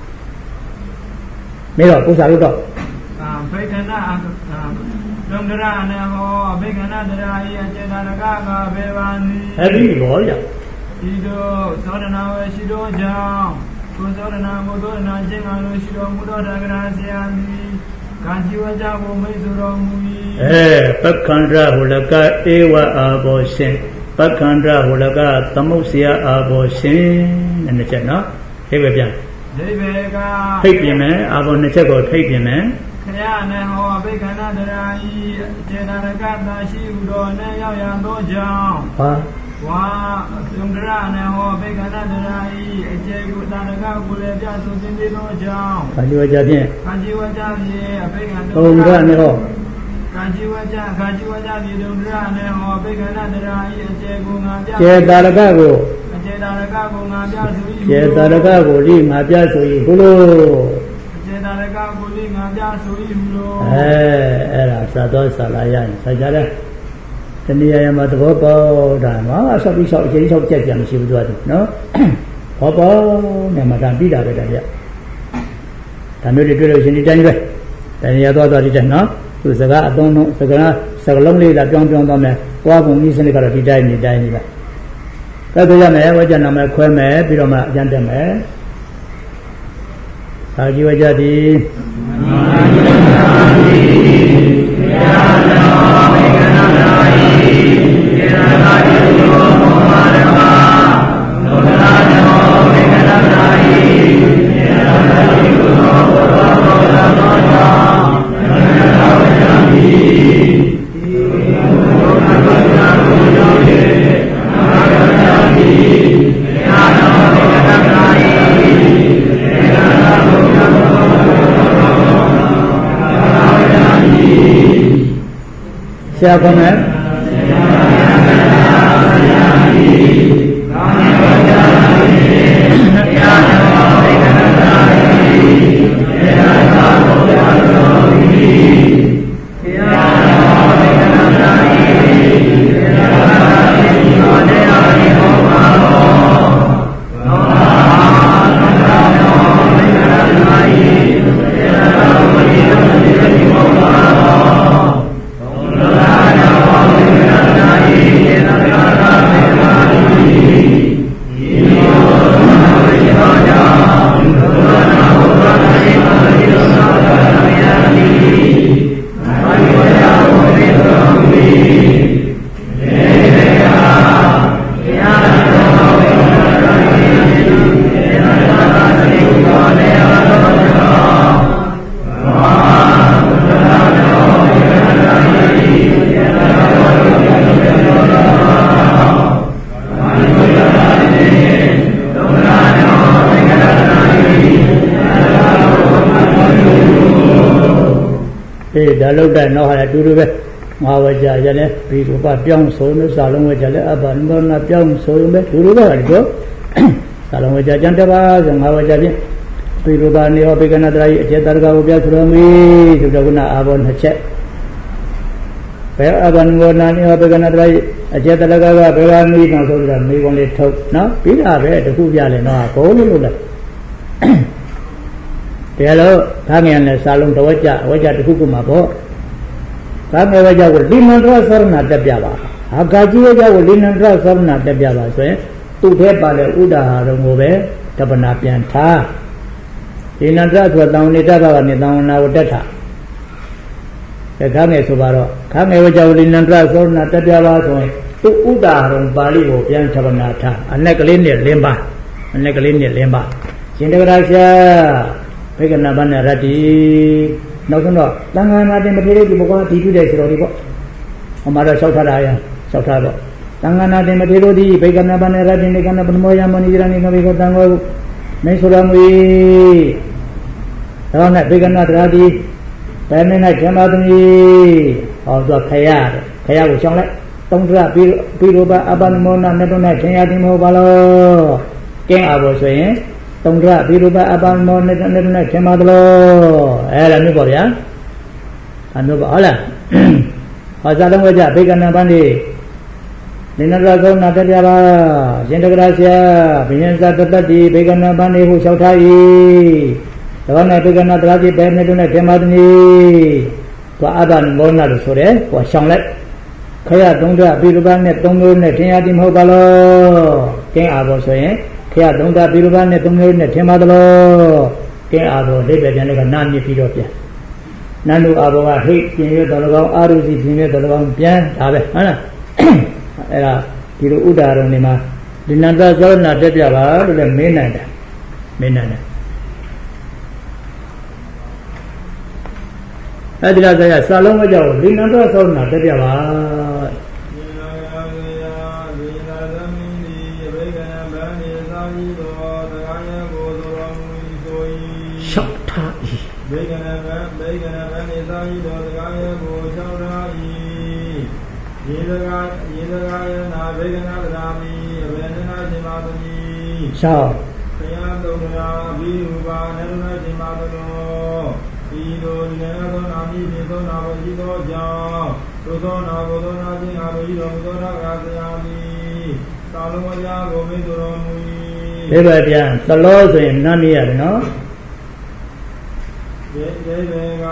မေးတော့ပု္ပ္ပာလို့တော့အာဘေကနာလုံဒရာနဲ့ဟောဘေကနာတရာဤအကျေတရကကဘေပါနိအဲ့ဒီဘောရဤတို့သောရဏဝေရှိတော်ကြောင့်ကိုသောရဏဘုဒ္ဓနာခြင်းကလို့ရှိတော်မူတော်တကရာဆရာသည်ကာជីဝကြဘုမိတ်ဆိုတော်မူ၏အဲပက္ခန္တဟူလကဧဝအာဘောရှင်ပက္ခန္တဟူလကသမုတ်စယအာဘောရှင်တဲ့နှစ်ချက်နော်အိဗေပြန်ဒိဗေကထိတ်ပြင်မယ်အာဘောနှစ်ချက်ကိုထိတ်ပြင်မယ်ခရနဲ့ဟောအဘိက္ခဏတရာဤကျေတရကသာရှိဥတော်နဲ့ရောက်ရသောကြောင့်ဟာဝါသုန္ဒရနဲ့ဟောအဘိက္ခဏတရာဤအကျေကုတရကကိုလည်းပြဆိုခြင်းသေးသောကြောင့်ကာជីဝကြဖြင့်ကာជីဝကြဖြင့်အဘိက္ခဏသုန္ဒရနဲ့ဟောကာជីဝကြကာជីဝကြဖြင့်သုန္ဒရနဲ့ဟောအဘိက္ခဏတရာဤအကျေကုငါပြကျေတရကကိုအကျေတရကကိုငါပြဆို၏ကျေတရကကိုလိငါပြဆို၏ဘုလိုကျေတရကကိုလိငါပြဆို၏ဘုလိုအဲအဲ့ဒါသာတော်ဆလာရရင်ဆက်ကြတယ်တနည်းအားမှာသဘောပေါက်တာနော်အဆောက်ပြီးဆောက်အချိန်ဆောက်ကြက်ကြမရှိဘူးသူကနော်ဘောပေါနဲ့မှဒါပြီးတာပဲတည်းကဒါမျိုးတွေတွေ့လို့ရှင်ဒီတိုင်းပဲတဏှာသွားသွားဒီတိုင်းနော်သူစကားအသုံးလုံးစကားစကားလုံးလေးလာပြောင်းပြောင်းသွားမယ်သွားပုံဤစနစ်ကတော့ဒီတိုင်းဒီတိုင်းကြီးပဲသက်သွရမယ်ဝကြနာမယ်ခွဲမယ်ပြီးတော့မှအကျဉ်းတက်မယ်သာជីဝကြသည်သာជីဝကြသည်ဘုရားတော်မေကနာနာဤေရနာတိယောမောဟရမလောကနာတော်မေကနာနာဤေရနာတိယောဘောရောဘောရောသောကြောင့်မေကနာဝကြသည်ဒီဘောနာဝကြဘုရားရဲ့နာဝကြသည်ဘုရားတော်မေကနာနာဤေရနာဘုရားဘောရောဆရာကောင်းမယ်ဆလောက်တဲ့နောက်ဟာလည်းအတူတူပဲငါဝကြရလဲဘီရူပပြောင်းဆိုလို့စာလုံးဝကြလဲအဘနဘောနာပြောင်းဆိုရင်ပဲဒူတူပဲဒီတော့စာလုံးဝကြကျန်တပါဆိုငါဝကြဖြင့်ဘီရူပနေဟောဘေကနာတရာကြီးအကျေတရကကိုပြဆိုရမီဆိုတော့ခုနအာဘောနှစ်ချက်ဘယ်အဘနဘောနာနေဟောဘေကနာတရာကြီးအကျေတရကကဘေကမီတော့ဆိုတော့မိကုန်လေးထုတ်နော်ပြီးတာပဲတခုပြလဲနော်ဘုံလို့လို့လဲတရားလို့ခါငယ်နဲ့စာလုံးတဝက်ကြဝက်ကြတခုခုမှာပေါ့ခါငယ်ဝက်ကြကိုလိမန္တရသရဏတက်ပြပါအာဂါကြီးဝက်ကြကိုလိမန္တရသရဏတက်ပြပါဆိုရင်သူ့ထဲပါတဲ့ဥဒါဟာရုံကိုပဲတပနာပြန်ထားလိမန္တရဆိုတောင်းနေတတ်ပါကနေတောင်းနာကိုတက်ထားခါငယ်ဆိုပါတော့ခါငယ်ဝက်ကြကိုလိမန္တရသရဏတက်ပြပါဆိုရင်သူ့ဥဒါဟာရုံပါဠိကိုပြန်တပနာထားအနက်ကလေးနဲ့လင်းပါအနက်ကလေးနဲ့လင်းပါရှင်တဂရဆရာဘေကနာဘနဲ့ရတ္တိနောက်ဆုံးတော့သံဃာနာတင်မထေရဒီဘကောဒီပြုတဲ့ဆိုတော်ဒီပေါ့ဟောမှာတော့လျှောက်ထားတာရလျှောက်ထားတော့သံဃာနာတင်မထေရဒီဘေကနာဘနဲ့ရတ္တိနေကနာပနမောယမဏိရဏိကဘေကတံဃောမိဆိုရမွေတော့နဲ့ဘေကနာတရားဒီဘယ်နဲ့ကျမ်းပါသမီးဟောတော့ခရရတယ်ခရကိုရှောင်းလိုက်သုံးထရပြီးပြီးတော့အပနမောနာနဲ့တော့နဲ့ခင်ရတင်မဟုတ်ပါလို့ကင်းအားဖို့ဆိုရင်သုံးထဘိရူပအပမောနဲ့နဲ့နဲ့ခင်ပါသလိုအဲ့ဒါမျိုးပေါ့ဗျာအမျိုးပေါ့ဟုတ်လားဟောစာလုံးဝကြဘေကနာပန်းလေးနိနရသောနာတရပါရှင်တဂရဆရာဘိညာဇတတ္တိဘေကနာပန်းလေးဟုလျှောက်ထား၏ဒါနဲ့ဘေကနာတရားကြီးပဲနဲ့နဲ့ခင်ပါသည်သူအပမောနာလို့ဆိုတယ်ဟောရှောင်းလိုက်ခရသုံးထဘိရူပနဲ့သုံးမျိုးနဲ့ခင်ရသည်မဟုတ်ပါလို့ကင်းအားဖို့ဆိုရင်ခရသုံးတာပြီးတော့နဲ့သုံးမျိုးနဲ့ထင်ပါသလားကဲအာဘောဒိဋ္ဌိပြန်လည်းကနာမြစ်ပြီးတော့ပြန်နန္ဒုအာဘောကဟိတ်ပြင်ရတော်၎င်းအာရုစီပြင်ရတော်၎င်းပြန်ဒါပဲဟုတ်လားအဲ့ဒါဒီလိုဥဒါရုံနေမှာဒီနန္ဒသောနာတက်ပြပါလို့လည်းမင်းနိုင်တယ်မင်းနိုင်တယ်အဲ့ဒီလားဆရာစာလုံးမကြောက်ဒီနန္ဒသောနာတက်ပြပါရှောက်ထား၏ဘေကနာဘေကနာနေသာဤတော်တကားရဲ့ကိုရှောက်ထား၏ရေတကားရေတကားရဲ့နာဘေကနာသာမီအဘယ်နှနာရှင်ပါသမီးရှောက်ဘုရားသုံးရာဘိဥပါနရဏရှင်ပါတော်ဤတို့ဉာဏ်သောနာမည်ဖြင့်သောနာကိုဤသောကြောင့်သို့သောနာကိုသောနာခြင်းအားတို့ဤတော်မူသောနာကဆရာမီသာလုံးဝါကိုမေတ္တော်မူ၏ဒီပဲပြန်သလောဆိုရင်နာမည်ရတယ်နော်ဒေဒေဘေက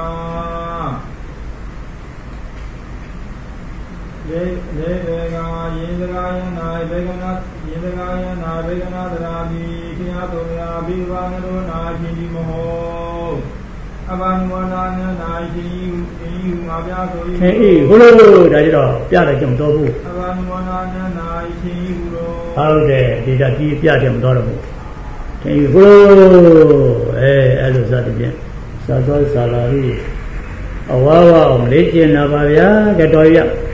ဒေဒေဘေကယင်္ဂကာယနာဘေကနာယင်္ဂကာယနာဘေကနာတရာတိခရတုံရာဘိဝါနရောနာရှင်ဒီမဟောအဘံဝနာနာရှင်ဤဤမှာပြဆို၏ဟေးဟိုလိုဒါကြတော့ပြတယ်ကြုံတော့ဘူးအဘံဝနာနာရှင်ဤဟူလို့ဟုတ်တယ်ဒီကကြီးပြတယ်မတော်တော့ဘူးဟေးဟိုလိုအဲအဲ့လိုစသဖြင့်သာသောစာလာရီအဝါဝအောင်လေ့ကျင့်တာပါဗျာကတော်ရ